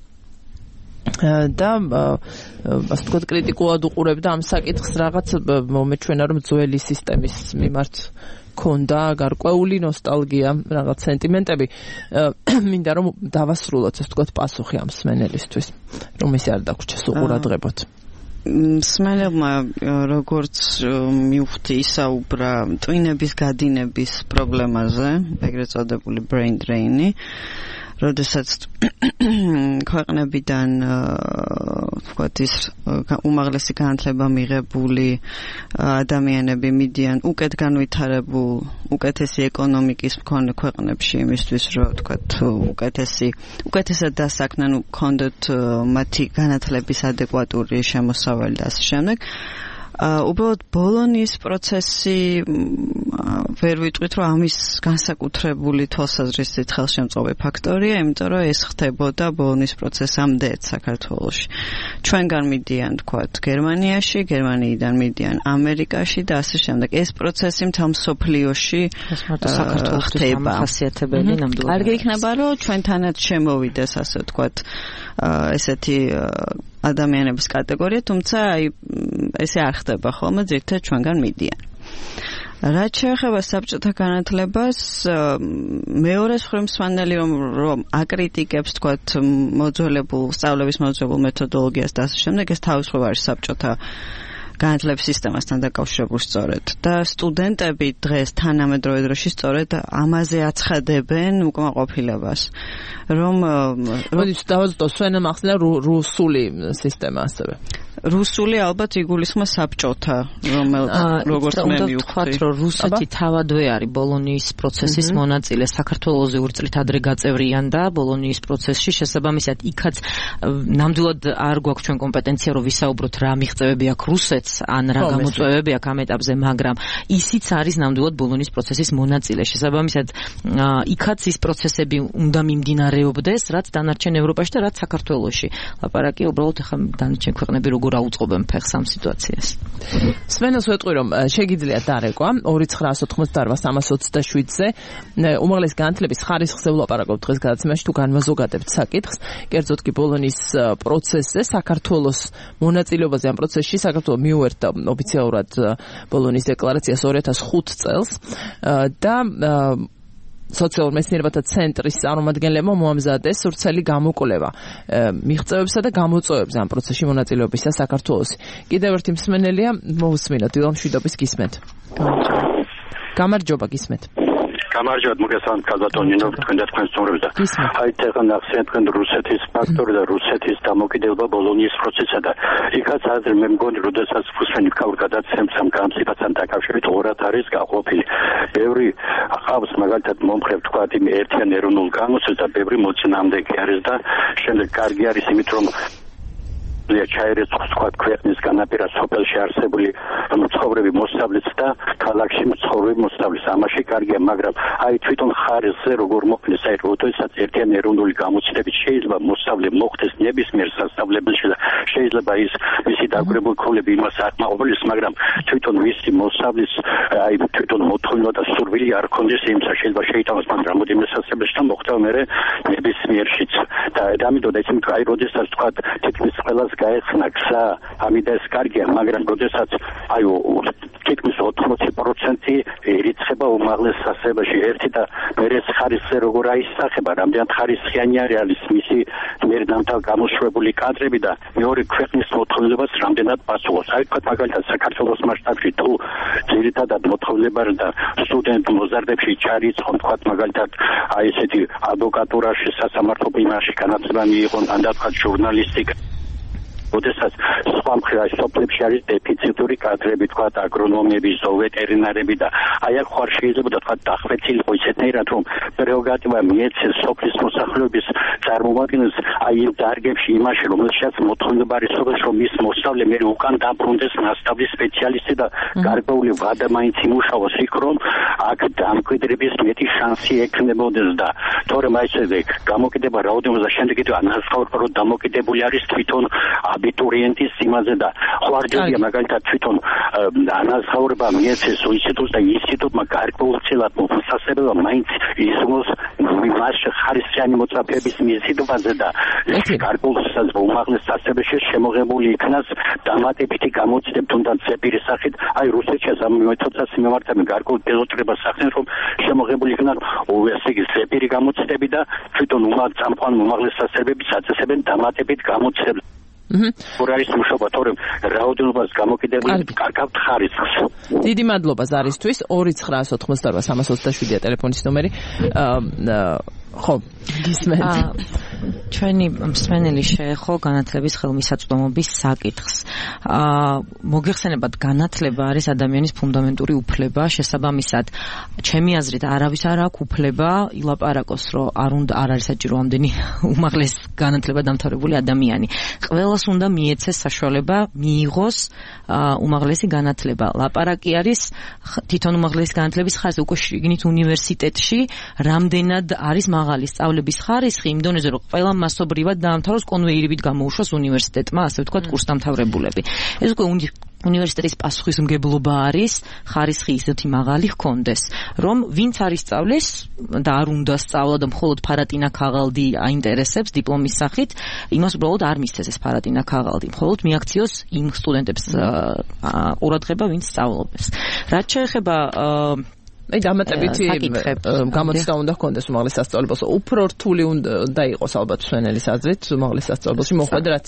და ასე ვთქვათ კრიტიკულად უყურებდა ამ საკითხს, რაღაც მომეჩვენა, რომ ძველი სისტემის მიმართ ქონდა გარკვეული ნოსტალგია, რაღაც სენტიმენტები. მინდა რომ დავასრულოთ, ასე ვთქვათ, პასუხი ამ მსმენელისთვის, რომ ის არ დაგვრჩეს უყურადღებოთ. მსმენელმა როგორც მივხვდი ისაუბრა ტვინების გადინების პრობლემაზე, ეგრეთ წოდებული brain drain-ი, როდესაც ქვეყნებიდან ვთქვათ ის უმაღლესი განათლება მიღებული ადამიანები მიდიან უკეთ განვითარებულ უკეთესი ეკონომიკის მქონე ქვეყნებში იმისთვის რომ ვთქვათ უკეთესად დასაქმდნენ, კონდოთ მათი განათლების ადეკვატური შემოსავალი და ასე შემდეგ. უბრალოდ ბოლონის პროცესი ვერ ვიტყვით, რომ ამის განსაკუთრებული თვალსაზრისით ხელშემწყობი ფაქტორია, იმიტომ რომ ეს ხდებოდა ბოლონის პროცესამდე საქართველოში. ჩვენგან მიდიან, თქვათ, გერმანიაში, გერმანიიდან მიდიან ამერიკაში და ასე შემდეგ. ეს პროცესი მთელ მსოფლიოში საქართველოსთვის დამახასიათებელი ნამდვილად. კარგი იქნება, რომ ჩვენთანაც შემოვიდეს, ასე ვთქვათ, ესეთი ადამიანების კატეგორია, თუმცა ესე არ ხდება ხოლმე, ძირითადად ჩვენგან მიდიან. რაც შეეხება საბჭოთა განათლებას, მეორე მხრივ მსვენელი რომ აკრიტიკებს, თქვათ, სწავლების მოძველებულ მეთოდოლოგიას და ასე შემდეგ, ეს თავისუფლად არის საბჭოთა განათლების სისტემასთან დაკავშირებული სწორედ და სტუდენტები დღეს თანამედროვე დროში სწორედ ამაზე აცხადებენ უკმაყოფილებას, რომ დავაზუსტო, სვენა მახსნა რუსული სისტემა ასევე. რუსული ალბათ იგულისხმება საბჭოთა, როგორც მე მივხვდი, რომ რუსეთი თავადვე არის ბოლონის პროცესის მონაწილე, საქართველოზე ურწლით ადრე გაწევრიან და ბოლონის პროცესში შესაბამისად იქაც ნამდვილად არ გვაქვს ჩვენ კომპეტენცია, რომ ვისაუბროთ რა მიღწევები აქვს რუსეთს, ან რა გამოწვევები აქვს ამ ეტაპზე, მაგრამ ისიც არის ნამდვილად ბოლონის პროცესის მონაწილე. შესაბამისად, იქაც ის პროცესები უნდა მიმდინარეობდეს, რაც დანარჩენ ევროპაში და რაც საქართველოში. ლაპარაკი უბრალოდ ახლა დანარჩენ ქვეყნები როგორ აუწყობენ ფეხს ამ სიტუაციას. სვენოს ვეტყვი, რომ შეგიძლია დარეკვა 2988327-ზე უმაღლესი განათლების ხარისხზე ვლაპარაკობთ დღეს გადაცემაში, თუ განვაზოგადებთ საკითხს, კერძოდ კი ბოლონის პროცესზე, საქართველოს მონაწილეობაზე ამ პროცესში. საქართველო მიუერთდა ოფიციალურად ბოლონის დეკლარაციას 2005 წელს და სოციალურ მეცნიერებათა ცენტრის წარმომადგენლებმა მოამზადეს ვრცელი გამოკვლევა მიღწევებსა და გამოწვევებზე ამ პროცესში მონაწილეობისა საქართველოსი. კიდევ ერთი მსმენელია, მოусმინოთ, დილამ შვიდობის გისმენთ. გამარჯობა, გისმენთ. გამარჯობა, მოგესალმებით, კაზატონინო, თქვენ და თქვენ სტუმრებსა. აი, ეხლა ნახეთ თქვენ რუსეთის ფაქტორი და რუსეთის დამოკიდებულება ბოლონის პროცესსა და იქაც აზრი მე მგონი, როდესაც ფუსვენი ქაურ გადაცემს ამ გამოცდილებასთან დაკავშირებით ორად არის გაყოფილი. ბევრი ახავს მაგალითად მომხრე ვთქვათ იმ ერთიან ეროვნულ გამოცდას და ბევრი მოწინააღმდეგე არის და შემდეგ კარგი არის იმით, რომ ჩაერეს თქვათ ქვეყნის განაპირა სოფელში არსებული მცხოვრები მოსწავლეც და ქალაქში მცხოვრები მოსწავლეს. ამაში კარგია, მაგრამ აი თვითონ ხარისზე როგორ მოხდეს, აი როდესაც ერთიან ეროვნული გამოცდებით შეიძლება მოსწავლე მოხდეს ნებისმიერ სასწავლებელში და შეიძლება ის მისი დაგვირებული ქულები იმას აკმაყოფილოს, მაგრამ თვითონ ვისი მოსწავლის აი თვითონ მოთხოვნა და სურვილი არ ქონდეს იმისა, შეიძლება შეიტანოს მან რამოდენიმე სასწავლებელში და მოხდეს მერე ნებისმიერშიც. და ამიტომ ეცემ აი როდესაც თქვათ თითქმის ყველას გაეცნა გზა, ამიტომ ეს კარგია, მაგრამ როდესაც აი თითქმის 80% ერიცხება უმაღლეს სასწავლებელში ერთი და მერე ხარისზე როგორ აისახება, რამდენად ხარისხიანი არის მისი მერე დამთავრ გამოშვებული კადრები და მეორე ქვეყნის მოთხოვნებას რამდენად პასუხობს. აი თქვა მაგალითად საქართველოს მასშტაბში თუ ძირითადად მოთხოვნება და სტუდენტ მოზარდებში ჩარიცხონ, თქვა მაგალითად აი ესეთი ადვოკატურაში, სასამართლო იმაში განათლება მიიღონ, ან თქვა ჟურნალისტიკა. როდესაც სხვა მხრივ სოფლებში არის დეფიციტური კადრები, თქვა აგრონომები, ზოოვეტერინარები და აი აქ ხარ შეიძლება თქვა დახვეწილიყო ისეთნაირად, რომ პრეროგატივა მიეცეს სოფლის მოსახლეობის წარმომადგენელს აი იმ დარგებში იმაში, რომელშიც მოთხოვნა არის სოფელში, რომ ის მოსწავლე მე უკან დაბრუნდეს მასშტაბის სპეციალისტი და გარკვეული ვადა მაინც იმუშაოს იქ, რომ აქ დამკვიდრების მეტი შანსი ექნებოდეს და თორემ აი ესე გამოკიდება რაოდენობა და შემდეგ კიდევ ანაზღაურება, რომ დამოკიდებული არის თვითონ აბიტურიენტის იმაზე და ხوارჯერია მაგალითად თვითონ ანაზღაურება მიეცეს ინსტიტუტს და ინსტიტუტმა გარკვეულწილად მოსასწრებელმა მაინც ისმოს მას ხარისხიანი მოწაფეების მიზიდვაზე და გარკვეულწილად უმაღლეს სასწავლებელში შემოღებული იქნას დამატებითი გამოცდები თუნდაც ზეპირის სახით აი რუსეთში ამ მეთოდსაც მიმართებენ გარკვეულ პილოტირებას ახდენენ, რომ შემოღებული იქნან ესე იგი ზეპირი გამოცდები და თვითონ უმაღლეს სასწავლებელს აწესებენ დამატებით გამოცდებს. არის მუშაობა, თორემ რაოდენობას გამოკიდებული კარგავთ ხარისხს. დიდი მადლობა ზარისთვის. 2988327-ია ტელეფონის ნომერი. ხო, გისმენთ. ჩვენი მსმენელი შეეხო განათლების ხელმისაწვდომობის საკითხს. მოგეხსენებათ, განათლება არის ადამიანის ფუნდამენტური უფლება, შესაბამისად, ჩემი აზრით, არავის არ აქვს უფლება ილაპარაკოს, რომ არ არის საჭირო ამდენი უმაღლეს განათლება დამთავრებული ადამიანი. ყველას უნდა მიეცეს საშუალება მიიღოს უმაღლესი განათლება. ლაპარაკი არის თვითონ უმაღლესი განათლების ხარისხი, უკვე შიგნით უნივერსიტეტში რამდენად არის მაღალი სწავლების ხარისხი, იმ დონეზე, რომ ყველა მასობრივად დაამთავროს, კონვეირებით გამოუშვას უნივერსიტეტმა, ასე ვთქვათ, კურსდამთავრებულები. ეს უკვე უნივერსიტეტის პასუხისმგებლობა არის ხარისხი ისეთი მაღალი ჰქონდეს, რომ ვინც არ ისწავლის და არ უნდა სწავლა და მხოლოდ ფარატინა ქაღალდი აინტერესებს დიპლომის სახით, იმას უბრალოდ არ მისცეს ეს ფარატინა ქაღალდი, მხოლოდ მიაქციოს იმ სტუდენტებს ყურადღება, ვინც სწავლობს. რაც შეეხება დამატებითი გამოცდა უნდა ჰქონდეს უმაღლეს სასწავლებელში. უფრო რთული უნდა იყოს ალბათ მსმენელის აზრით უმაღლეს სასწავლებელში მოხვედრაც.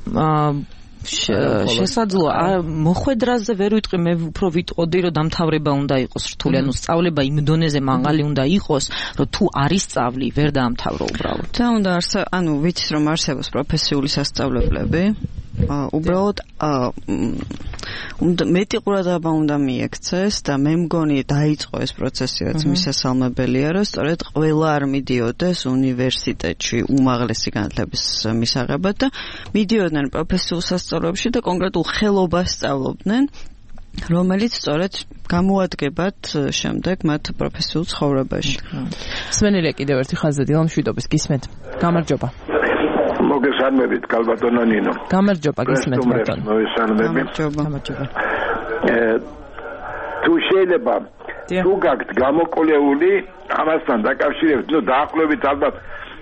შესაძლოა მოხვედრაზე ვერ ვიტყვი, მე უფრო ვიტყოდი, რომ დამთავრება უნდა იყოს რთული, ანუ სწავლება იმ დონეზე მაღალი უნდა იყოს, რომ თუ არ ისწავლი, ვერ დაამთავრო უბრალოდ. და უნდა ანუ ვიცით, რომ არსებობს პროფესიული სასწავლებლები, უბრალოდ მეტი ყურადღება უნდა მიექცეს და მე მგონი დაიწყო ეს პროცესი, რაც მისასალმებელია, რომ სწორედ ყველა არ მიდიოდეს უნივერსიტეტში უმაღლესი განათლების მისაღებად და მიდიოდნენ პროფესიულ სასწავლებლებში და კონკრეტულ ხელობას სწავლობდნენ, რომელიც სწორედ გამოადგებათ შემდეგ მათ პროფესიულ ცხოვრებაში. მსმენელია კიდევ ერთი ხაზი დილა მშვიდობის, გისმენთ. გამარჯობა. მოგესალმებით, კალბატონო ნინო. გამარჯობა, გისმენთ ბატონო. გამარჯობა. თუ შეიძლება თუ გაქვთ გამოკვლეული ამასთან დაკავშირებით, დაახლოებით ალბათ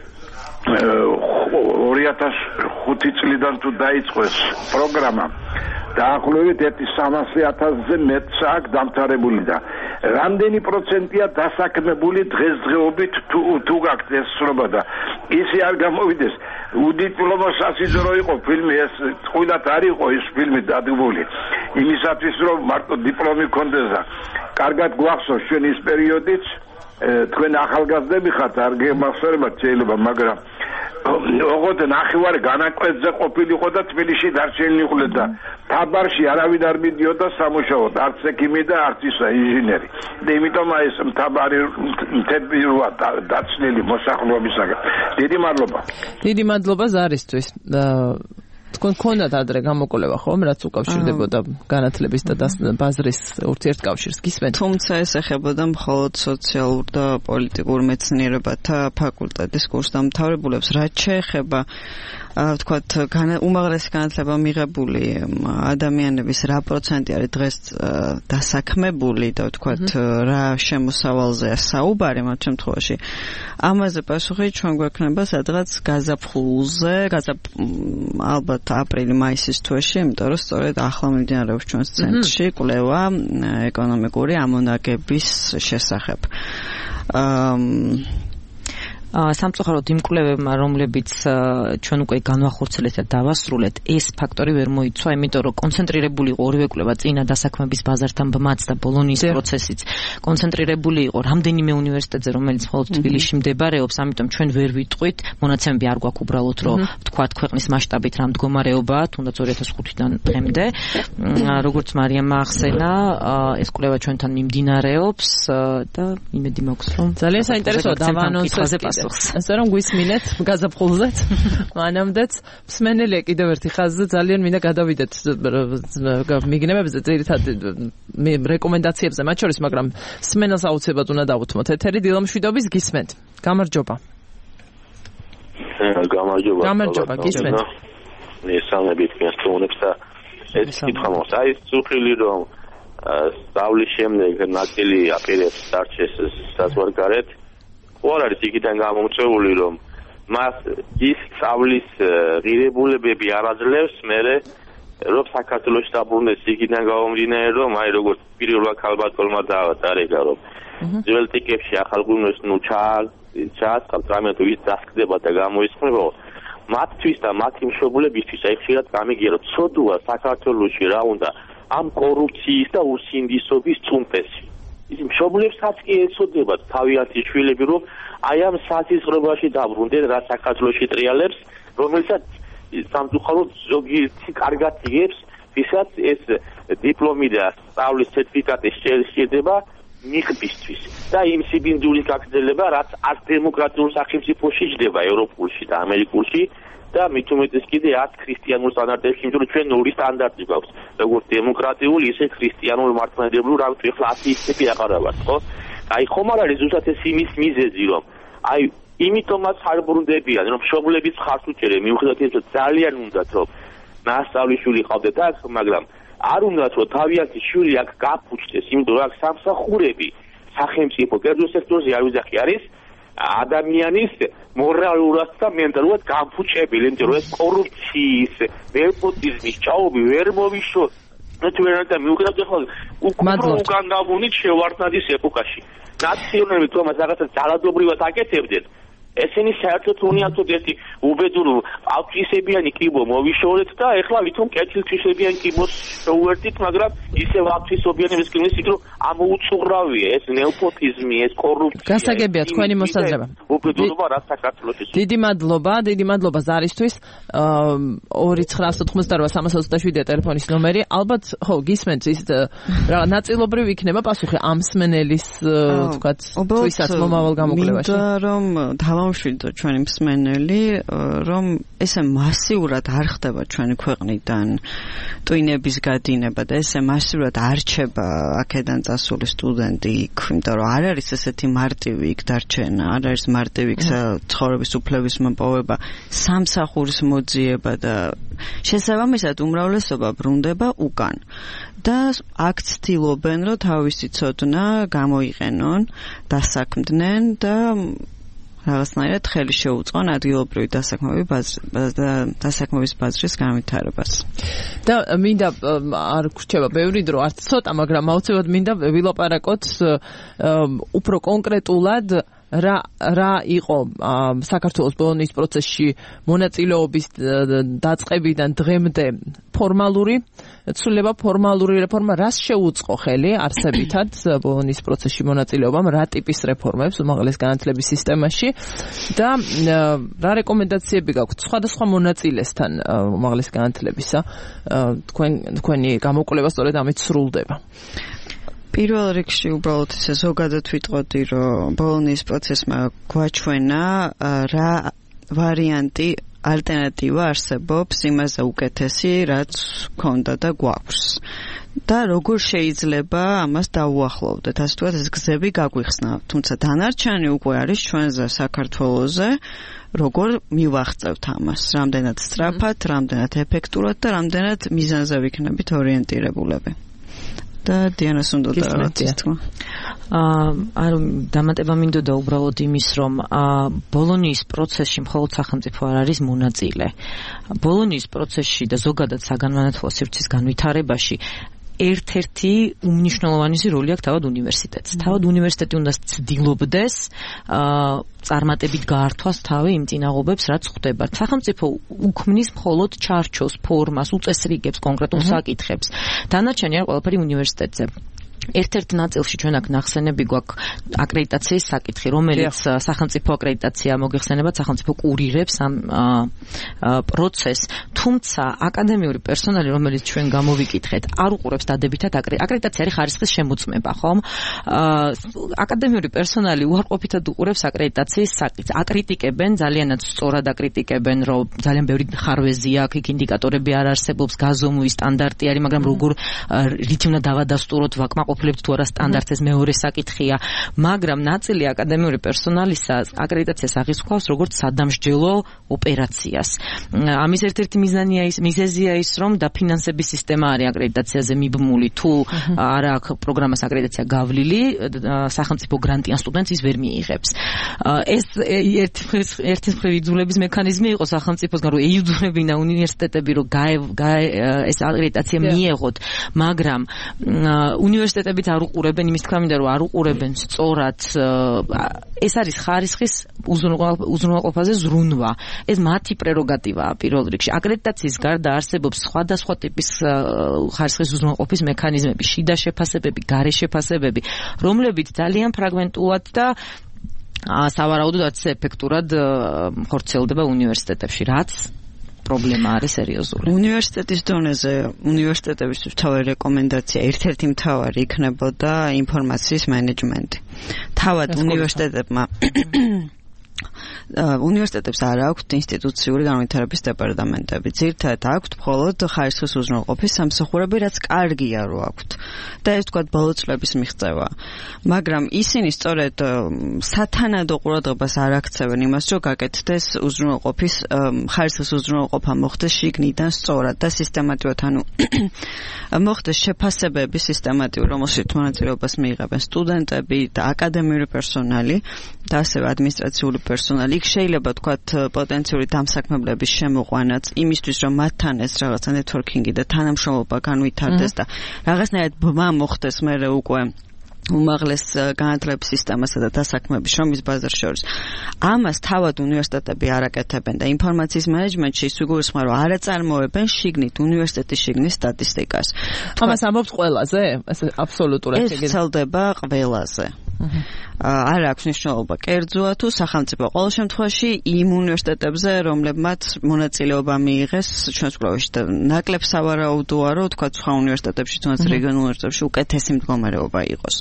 2005 წლიდან თუ დაიწყო ეს პროგრამა, დაახლოებით 300,000-ზე მეტს აქვს დამთავრებული და რამდენი პროცენტია დასაქმებული დღესდღეობით თუ გაქვთ ეს სრობა და ისე არ გამოვიდეს უდიპლომო სასიძრო იყო ფილმი, ეს ყველათ არ იყო ეს ფილმი დადგმული იმისათვის, რომ მარტო დიპლომი გქონდეს და კარგად გვახსოვს ჩვენ ის პერიოდიც, თქვენ ახალგაზრდები ხართ, არ გემახსოვრებათ შეიძლება, მაგრამ ოღონდ ნახევარი განაკვეთზე ყოფილიყო და თბილისში დარჩენილი იყო და თაბარში არავინ არ მიდიოდა სამუშაოდ, არც ექიმი და არც ისა ინჟინერი. და იმიტომ ეს თაბარი მთელი დაცნილი მოსახლეობისაგან. დიდი მადლობა. დიდი მადლობა ზარისთვის. თქვენ გქონდათ ადრე გამოკვლევა ხომ, რაც უკავშირდებოდა განათლების და ბაზრის ურთიერთკავშირს, გისმენთ? თუმცა ეს ეხებოდა მხოლოდ სოციალურ და პოლიტიკურ მეცნიერებათა ფაკულტეტის კურსდამთავრებულებს, რაც შეეხება ვთქვათ, უმაღლესი განათლება მიღებული ადამიანების რა პროცენტი არის დღეს დასაქმებული და ვთქვათ, რა შემოსავალზეა საუბარი მათ შემთხვევაში. ამაზე პასუხი ჩვენ გვექნება სადღაც გაზაფხულზე, ალბათ აპრილი-მაისის თვეში, იმიტომ რომ სწორედ ახლა მიმდინარეობს ჩვენს ცენტრში კვლევა ეკონომიკური ამონაგების შესახებ. სამწუხაროდ იმ კვლევებმა, რომლებიც ჩვენ უკვე განვახორციელებთ და დავასრულეთ, ეს ფაქტორი ვერ მოიცვა, იმიტომ რომ კონცენტრირებული იყო ორივე კვლევა წინა დასაქმების ბაზართან ბმაც და ბოლონიის პროცესიც კონცენტრირებული იყო რამდენიმე უნივერსიტეტზე, რომელიც მხოლოდ თბილისში მდებარეობს, ამიტომ ჩვენ ვერ ვიტყვით, მონაცემები არ გვაქვს უბრალოდ, რომ ვთქვათ ქვეყნის მასშტაბით რა მდგომარეობაა, თუნდაც 2005-დან დღემდე. როგორც მარიამმა ახსენა, ეს კვლევა ჩვენთან მიმდინარეობს და იმედი მაქვს, რომ ძალიან საინტერესოა დავაანონსოთ ასე რომ გვისმინეთ გაზაფხულზეც მანამდეც მსმენელია კიდევ ერთი ხაზზე ძალიან მინდა გადავიდეთ მიგნებებზე ძირითადად რეკომენდაციებზე მათ შორის, მაგრამ მსმენელს აუცილებლად უნდა დავუთმოთ ეთერი. დილამშვიდობის, გისმენთ. გამარჯობა. გამარჯობა, გისმენთ. მესამებით გასწავლებს და ეს კითხავს, აი წუხილი რომ სწავლის შემდეგ ნაწილი აპირებს დარჩეს საზღვარგარეთ. What are the things გამომწვეული რომ მას ის სწავლის ღირებულებები არ აძლევს, მერე რომ საქართველოში დაბრუნდეს იქიდან გამომდინარე რომ აი როგორც პირველად ქალბატონმა დაარეკა რომ ძველ ტიკებში ახალ გუნდს ჩააწყალ რამე თუ ის დასკდება და გამოისხმება მათთვის და მათი მშობლებისთვის აი ხშირად გამიგია რომ ცოდუა საქართველოში რა უნდა ამ კორუფციის და უსინდისობის წუმტესი. ის მშობლებსაც კი ეცოდებათ თავიანთი შვილები, რომ აი ამ სასიზღვრობაში დაბრუნდნენ, რაც საქართველოში ტრიალებს, რომელსაც სამწუხაროდ ზოგიერთი კარგად იღებს, ვისაც ეს დიპლომი და სწავლის სერტიფიკატი შეიძლება მიღბისთვის და იმ სიბინძურის გაგრძელება, რაც არც დემოკრატიულ სახელმწიფოში ჯდება ევროპულში და ამერიკულში და მით უმეტეს კიდე არც ქრისტიანულ სტანდარტებში, იმიტომ რომ ჩვენ ორი სტანდარტი გვაქვს, როგორც დემოკრატიული, ისე ქრისტიანულ მართლმადიდებლურ, ამიტომ ახლა ათეისტები აღარა ვართ, ხო? აი ხომ არ არის ზუსტად ეს იმის მიზეზი, რომ აი იმიტომაც არ ბრუნდებიან, რომ მშობლებიც ხარს უჭერენ, მიუხედავად იმისა, ძალიან უნდათ, რომ ნასწავლი ყავდეთ აქ, მაგრამ არ უნდათ, რომ თავიანთი შვილი აქ გაფუჭდეს, იმიტომ რომ აქ სამსახურები სახელმწიფო კერძო სექტორზე არ ვიზახი არის ადამიანის მორალურად და მენტალურად განფუჭებელი, იმიტომ რომ ეს კორუფციის, ნეპოტიზმის ჭაობი ვერ მოვიშოთ. ნატურალურად მიუხედავად ახლა უკან დავუნით შევარდნადის ეპოქაში. ნაციონალები თუმცა რაღაცა ძალადობრივად აკეთებდნენ. ესენი საერთოდ უნიათოდ ერთი უბედური აფრისებიანი კიბო მოვიშორეთ და ეხლა ვითომ კეთილთვისებიანი კიბოს შევერთით, მაგრამ ისევ აფრისობიანების კიბოს იქ რომ ამოუწუღრავია ეს ნეოპოტიზმი, ეს კორუფცია. გასაგებია თქვენი მოსაზრება. უბედურობა რაც საქართველოში. დიდი მადლობა ზარისთვის. 29988 ტელეფონის ნომერი. ალბათ ხო გისმენთ ის რა ნაწილობრივ იქნება პასუხი ამ მსმენელის თქვათ თვისაც მომავალ გამოკვლევაში. მინდა რომ დავამშვიდო ჩვენი მსმენელი, რომ ესე მასიურად არ ხდება ჩვენი ქვეყნიდან ტვინების გადინება და ესე მასიურად არ რჩება აქედან წასული სტუდენტი იქ, იმიტომ რომ არ არის ესეთი მარტივი იქ დარჩენა, არ არის მარტივი იქ ცხოვრების უფლების მოპოვება, სამსახურის მოძიება და შესაბამისად უმრავლესობა ბრუნდება უკან. და აქ ცდილობენ, რომ თავისი ცოდნა გამოიყენონ, დასაქმდნენ და რაღაცნაირად ხელი შეუწყონ ადგილობრივი დასაქმების ბაზრის განვითარებას. და მინდა არ გრჩება ბევრი დრო, არც ცოტა, მაგრამ აუცილებლად მინდა ვილაპარაკოთ უფრო კონკრეტულად რა იყო საქართველოს ბოლონის პროცესში მონაწილეობის დაწყებიდან დღემდე ფორმალური ცვლილება, ფორმალური რეფორმა, რას შეუწყო ხელი არსებითად ბოლონის პროცესში მონაწილეობამ, რა ტიპის რეფორმებს უმაღლეს განათლების სისტემაში და რა რეკომენდაციები გაქვთ სხვადასხვა მონაწილესთან უმაღლეს განათლებისა, თქვენი გამოკვლევა სწორედ ამით სრულდება. პირველ რიგში უბრალოდ ისე ზოგადად ვიტყოდი, რომ ბოლონის პროცესმა გვაჩვენა რა ვარიანტი ალტერნატივა არსებობს იმაზე უკეთესი, რაც ქონდა და გვაქვს. და როგორ შეიძლება ამას დაუახლოვდეთ, ასე ვთქვათ, ეს გზები გაგვიხსნა. თუმცა დანარჩენი უკვე არის ჩვენზე საქართველოზე, როგორ მივახწევთ ამას, რამდენად სწრაფად, რამდენად ეფექტურად და რამდენად მიზანზე ვიქნებით ორიენტირებულები. და დიანას უნდა დაარჩეს თქმა. დამატება მინდოდა უბრალოდ იმის, რომ ბოლონის პროცესში მხოლოდ სახელმწიფო არ არის მონაწილე. ბოლონის პროცესში და ზოგადად საგანმანათლებლო სივრცის განვითარებაში ერთ-ერთი უმნიშვნელოვანესი როლი აქვს თავად უნივერსიტეტს. თავად უნივერსიტეტი უნდა ცდილობდეს წარმატებით გაართვას თავი იმ წინაღობებს, რაც ხდება. სახელმწიფო უქმნის მხოლოდ ჩარჩოს, ფორმას, უწესრიგებს კონკრეტულ საკითხებს. დანარჩენი არ ყველაფერი უნივერსიტეტზე. ერთ-ერთ ნაწილში ჩვენ აქ ნახსენები გვაქვს აკრედიტაციის საკითხი, რომელიც სახელმწიფო აკრედიტაცია მოგეხსენებათ, სახელმწიფო კურირებს ამ პროცესს, თუმცა აკადემიური პერსონალი, რომელიც ჩვენ გამოვიკითხეთ, არ უყურებს დადებითად აკრედიტაცია არის ხარისხის შემოწმება, ხომ? აკადემიური პერსონალი უარყოფითად უყურებს აკრედიტაციის საკითხს. აკრიტიკებენ, ძალიანაც სწორად აკრიტიკებენ, რომ ძალიან ბევრი ხარვეზია აქ, იქ ინდიკატორები არ არსებობს, გაზომვის სტანდარტი არის, მაგრამ როგორ რითი უნდა დავადასტუროთ, ვაკმაყოფილებთ თუ არა სტანდარტს, ეს მეორე საკითხია, მაგრამ ნაწილი აკადემიური პერსონალისა აკრედიტაციას აღისქვავს როგორც სადამსჯელო ოპერაციას. ამის ერთ-ერთი მიზეზია ის, რომ დაფინანსების სისტემა არის აკრედიტაციაზე მიბმული, თუ არა აქვს პროგრამას აკრედიტაცია გავლილი, სახელმწიფო გრანტიან სტუდენტს ის ვერ მიიღებს. ეს ერთი მხრივ იძულების მექანიზმი იყო სახელმწიფოსგან, რომ ეიძულებინა უნივერსიტეტები, რომ ეს აკრედიტაცია მიეღოთ, მაგრამ უნივერსიტეტებიც არ უყურებენ, იმის თქმა მინდა, რომ არ უყურებენ სწორად. ეს არის ხარისხის უზრუნველყოფაზე ზრუნვა. ეს მათი პრეროგატივაა პირველ რიგში. აკრედიტაციის გარდა არსებობს სხვადასხვა ტიპის ხარისხის უზრუნველყოფის მექანიზმები, შიდა შეფასებები, გარე შეფასებები, რომლებიც ძალიან ფრაგმენტულად და სავარაუდოდ ეფექტურად ხორციელდება უნივერსიტეტებში, რაც პრობლემა არის სერიოზული. უნივერსიტეტის დონეზე უნივერსიტეტებისთვის მთავარი რეკომენდაცია, ერთ-ერთი მთავარი იქნებოდა ინფორმაციის მენეჯმენტი. თავად უნივერსიტეტებმა უნივერსიტეტებს არ აქვთ ინსტიტუციური განვითარების დეპარტამენტები. ძირითადად აქვთ მხოლოდ ხარისხის უზრუნველყოფის სამსახურები, რაც კარგია რო აქვთ. და ეს თქვა ბოლო წლების მიღწევა. მაგრამ ისინი სწორედ სათანადო ყურადღებას არ აქცევენ იმას, რომ გაკეთდეს უზრუნველყოფის ხარისხის უზრუნველყოფა მოხდეს შიგნიდან სწორად და სისტემატურად, ანუ მოხდეს შეფასებები სისტემატიურ, რომელშიც მონაწილეობას მიიღებენ სტუდენტები და აკადემიური პერსონალი და ასევე ადმინისტრაციული პერსონალი. იქ შეიძლება თქვათ პოტენციური დამსაქმებლების შემოყვანაც იმისთვის, რომ მათთან ეს რაღაცა ნეტვორკინგი და თანამშრომლობა განვითარდეს და რაღაცნაირად ბმა მოხდეს მერე უკვე უმაღლეს განათლების სისტემასა და დასაქმების შრომის ბაზარს შორის. ამას თავად უნივერსიტეტები არ აკეთებენ და ინფორმაციის მენეჯმენტში ის ვიგულისხმება, რომ არ აწარმოებენ შიგნით უნივერსიტეტის შიგნის სტატისტიკას. ამას ამბობთ ყველაზე? ეს აბსოლუტურად ეს ვრცელდება ყველაზე. არ აქვს მნიშვნელობა კერძოა თუ სახელმწიფო. ყოველ შემთხვევაში იმ უნივერსიტეტებზე, რომლებმაც მონაწილეობა მიიღეს ჩვენს კვლევაში და ნაკლებ სავარაუდოა, რომ თქვა სხვა უნივერსიტეტებში, თუნდაც რეგიონულ უნივერსიტეტებში უკეთესი მდგომარეობა იყოს.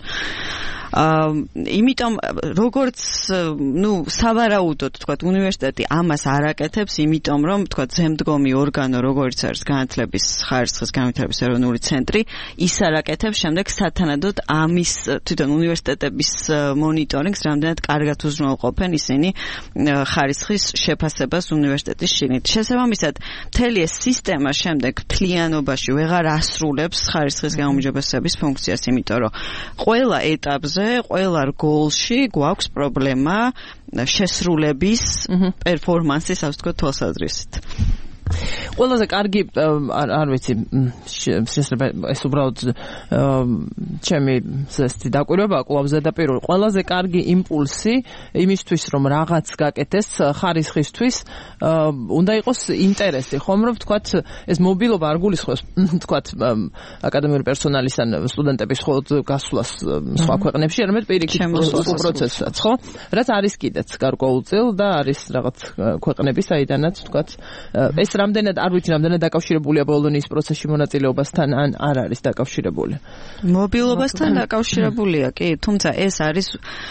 იმიტომ როგორც სავარაუდოდ თქვა უნივერსიტეტი ამას არ აკეთებს, იმიტომ რომ თქვა ზემდგომი ორგანო როგორც არის განათლების ხარისხის განვითარების ეროვნული ცენტრი, ის არ აკეთებს შემდეგ სათანადოდ ამის თვითონ უნივერსიტეტების მონიტორინგს, რამდენად კარგად უზრუნველყოფენ ისინი ხარისხის შეფასებას უნივერსიტეტის შიგნით. შესაბამისად, მთელი ეს სისტემა შემდეგ მთლიანობაში ვეღარ ასრულებს ხარისხის გაუმჯობესების ფუნქციას, იმიტომ რომ ყველა ეტაპზე ყველა რგოლში გვაქვს პრობლემა შესრულების პერფორმანსის, ასე ვთქვათ, თვალსაზრისით. ყველაზე კარგი არ ვიცი, შეიძლება ეს უბრალოდ ჩემი ზესტი დაკვირვებაა კვლავ ზედაპირული. ყველაზე კარგი იმპულსი იმისთვის, რომ რაღაც გაკეთდეს ხარისხისთვის, უნდა იყოს ინტერესი, ხომ რომ ვთქვათ, ეს მობილობა არ გულისხმობს, ვთქვათ, აკადემიური პერსონალის ან სტუდენტების მხოლოდ გასვლას სხვა ქვეყნებში, არამედ პირიქით პროცესსაც, ხო? რაც არის კიდეც გარკვეულწილ და არის რაღაც ქვეყნები, საიდანაც ვთქვათ, ეს რამდენად არ ვიცი, რამდენად დაკავშირებულია ბოლონიის პროცესში მონაწილეობასთან ან არ არის დაკავშირებული. მობილობასთან დაკავშირებულია, კი, თუმცა ეს არის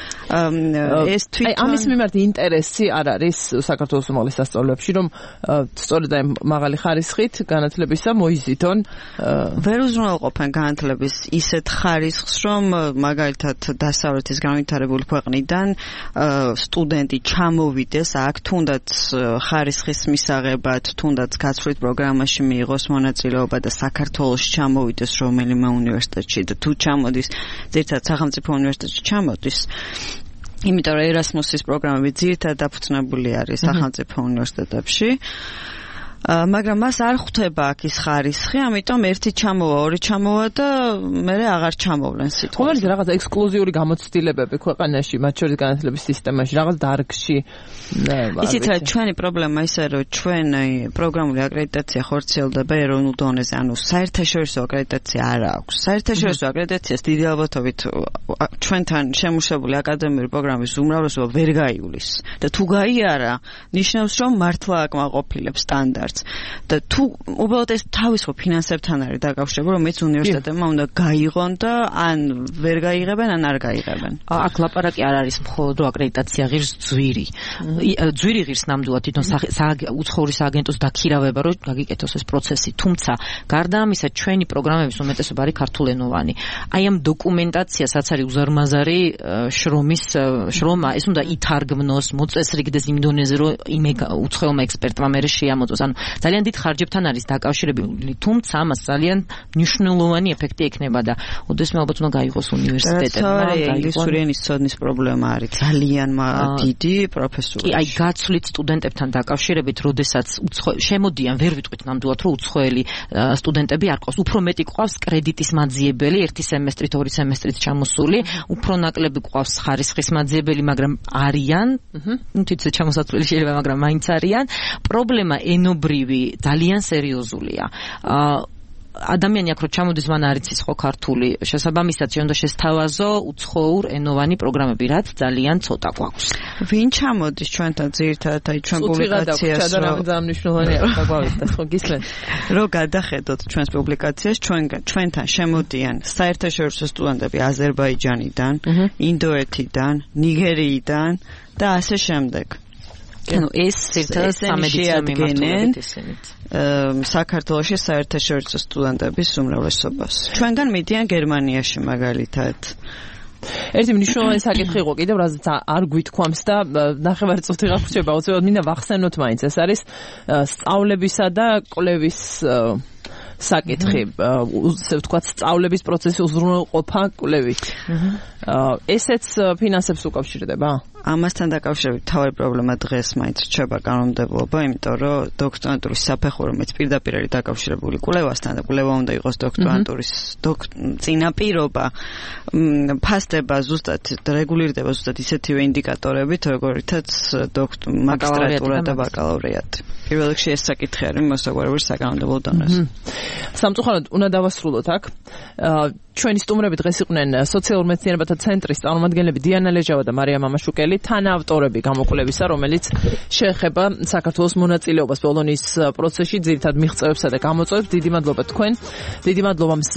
ეს თვითონ ამის მიმართ ინტერესი არ არის საქართველოს უმაღლეს სასწავლებლებში, რომ სწორედ აი მაღალი ხარისხით განათლებისა მოიზიდონ. ვერ უზრუნველყოფენ განათლების ისეთ ხარისხს, რომ მაგალითად დასავლეთის განვითარებული ქვეყნიდან სტუდენტი ჩამოვიდეს აქ, თუნდაც ხარისხის მისაღებად, თუნდაც გასვლით პროგრამაში მიიღოს მონაწილეობა და საქართველოში ჩამოვიდეს რომელიმე უნივერსიტეტში და თუ ჩამოდის, ძირითადად სახელმწიფო უნივერსიტეტში ჩამოდის. იმიტომ რომ ერასმუსის პროგრამები ძირითადად დაფუძნებული არის სახელმწიფო უნივერსიტეტებში. მაგრამ მას არ ხვდება აქ ის ხარისხი, ამიტომ ერთი ჩამოვა, ორი ჩამოვა და მერე აღარ ჩამოვლენ სიტყვას. ხომ არის რაღაც ექსკლუზიური გამოცდილებები ქვეყანაში, მათ შორის განათლების სისტემაში, რაღაც დარგში. ისიც რა ჩვენი პრობლემა ისე რომ ჩვენი პროგრამული აკრედიტაცია ხორციელდება ეროვნულ დონეზე, ანუ საერთაშორისო აკრედიტაცია არ აქვს. საერთაშორისო აკრედიტაციას დიდი ალბათობით ჩვენთან შემუშავებული აკადემიური პროგრამის უმრავლესობა ვერ გაივლის. და თუ გაიარა, ნიშნავს რომ მართლა აკმაყოფილებს სტანდარტს. და თუ უბრალოდ ეს თავისუფალ ფინანსებთან არის დაკავშირებული, რომ ეს უნივერსიტეტებმა უნდა გაიღონ და ან ვერ გაიღებენ, ან არ გაიღებენ. აქ ლაპარაკი არ არის მხოლოდ რომ აკრედიტაცია ღირს ძვირი. ძვირი ღირს ნამდვილად თვითონ უცხოური სააგენტოს დაქირავება, რომ გაგიკეთოს ეს პროცესი. თუმცა გარდა ამისა, ჩვენი პროგრამების უმეტესობა არის ქართულენოვანი. აი ამ დოკუმენტაციასაც არის უზარმაზარი შრომა, ეს უნდა ითარგმნოს, მოწესრიგდეს იმ დონეზე, რომ იმ უცხოელმა ექსპერტმა მერე შეამოწოს. ანუ ძალიან დიდ ხარჯებთან არის დაკავშირებული, თუმცა ამას ძალიან მნიშვნელოვანი ეფექტი ექნება და ოდესმე ალბათ უნდა გაიღოს უნივერსიტეტებმა. ინგლისური ენის ცოდნის პრობლემა არის ძალიან დიდი პროფესორები. კი, აი გაცვლით სტუდენტებთან დაკავშირებით, როდესაც შემოდიან, ვერ ვიტყვით ნამდვილად, რომ უცხოელი სტუდენტები არ ყავს, უფრო მეტი ყავს კრედიტის მაძიებელი, ერთი სემესტრით, ორი სემესტრით ჩამოსული, უფრო ნაკლები ყავს ხარისხის მაძიებელი, მაგრამ არიან, თვითონ ჩამოსაცვლელი შეიძლება, მაგრამ მაინც არიან. პრობლემა ადგილობრივი, ძალიან სერიოზულია. ადამიანი აქ რო ჩამოდის მან არ იცის ხო ქართული შესაბამისად უნდა შესთავაზო უცხოურ ენოვანი პროგრამები რაც ძალიან ცოტა გვაქვს ვინ ჩამოდის ჩვენთან ძირითადად აი ჩვენ პუბლიკაციას რო გადახედოთ ჩვენს პუბლიკაციას ჩვენთან შემოდიან საერთაშორისო სტუდენტები აზერბაიჯანიდან ინდოეთიდან ნიგერიიდან და ასე შემდეგ ანუ ეს სამედიცინო საქართველოში საერთაშორისო სტუდენტების უმრავლესობას. ჩვენგან მიდიან გერმანიაში მაგალითად. ერთი მნიშვნელოვანი საკითხი იყო კიდევ, რაზეც არ გვითქვამს და ნახევარწუთი გაგვრჩება, უცებად მინდა ვახსენოთ მაინც, ეს არის სწავლებისა და კვლევის საკითხი, ასე ვთქვათ, სწავლების პროცესი უზრუნველყოფა კვლევით. ესეც ფინანსებს უკავშირდება? ამასთან დაკავშირებით თავი პრობლემა დღეს მაინც რჩება კანონმდებლობა, იმიტომ რომ დოქტორანტურის საფეხური მეც პირდაპირ არის დაკავშირებული კვლევასთან და კვლევა უნდა იყოს დოქტორანტურის წინაპირობა, ფასდება ზუსტად რეგულირდება ზუსტად ისეთივე ინდიკატორებით, როგორითაც მაგისტრატურა და ბაკალავრიატი. პირველ რიგში ეს საკითხი არის მოსაგვარებელი საკანონმდებლო დონეზე. სამწუხაროდ უნდა დავასრულოთ აქ. ჩვენი სტუმრები დღეს იყვნენ სოციალურ მეცნიერებათა ცენტრის წარმომადგენლები დიანა ლეჟავა და მარია მამაშუკელი, თანაავტორები გამოკვლევისა, რომელიც შეეხება საქართველოს მონაწილეობას ბოლონიის პროცესში, ძირითადად მიღწევებსა და გამოწვევებს. დიდი მადლობა თქვენ. დიდი მადლობა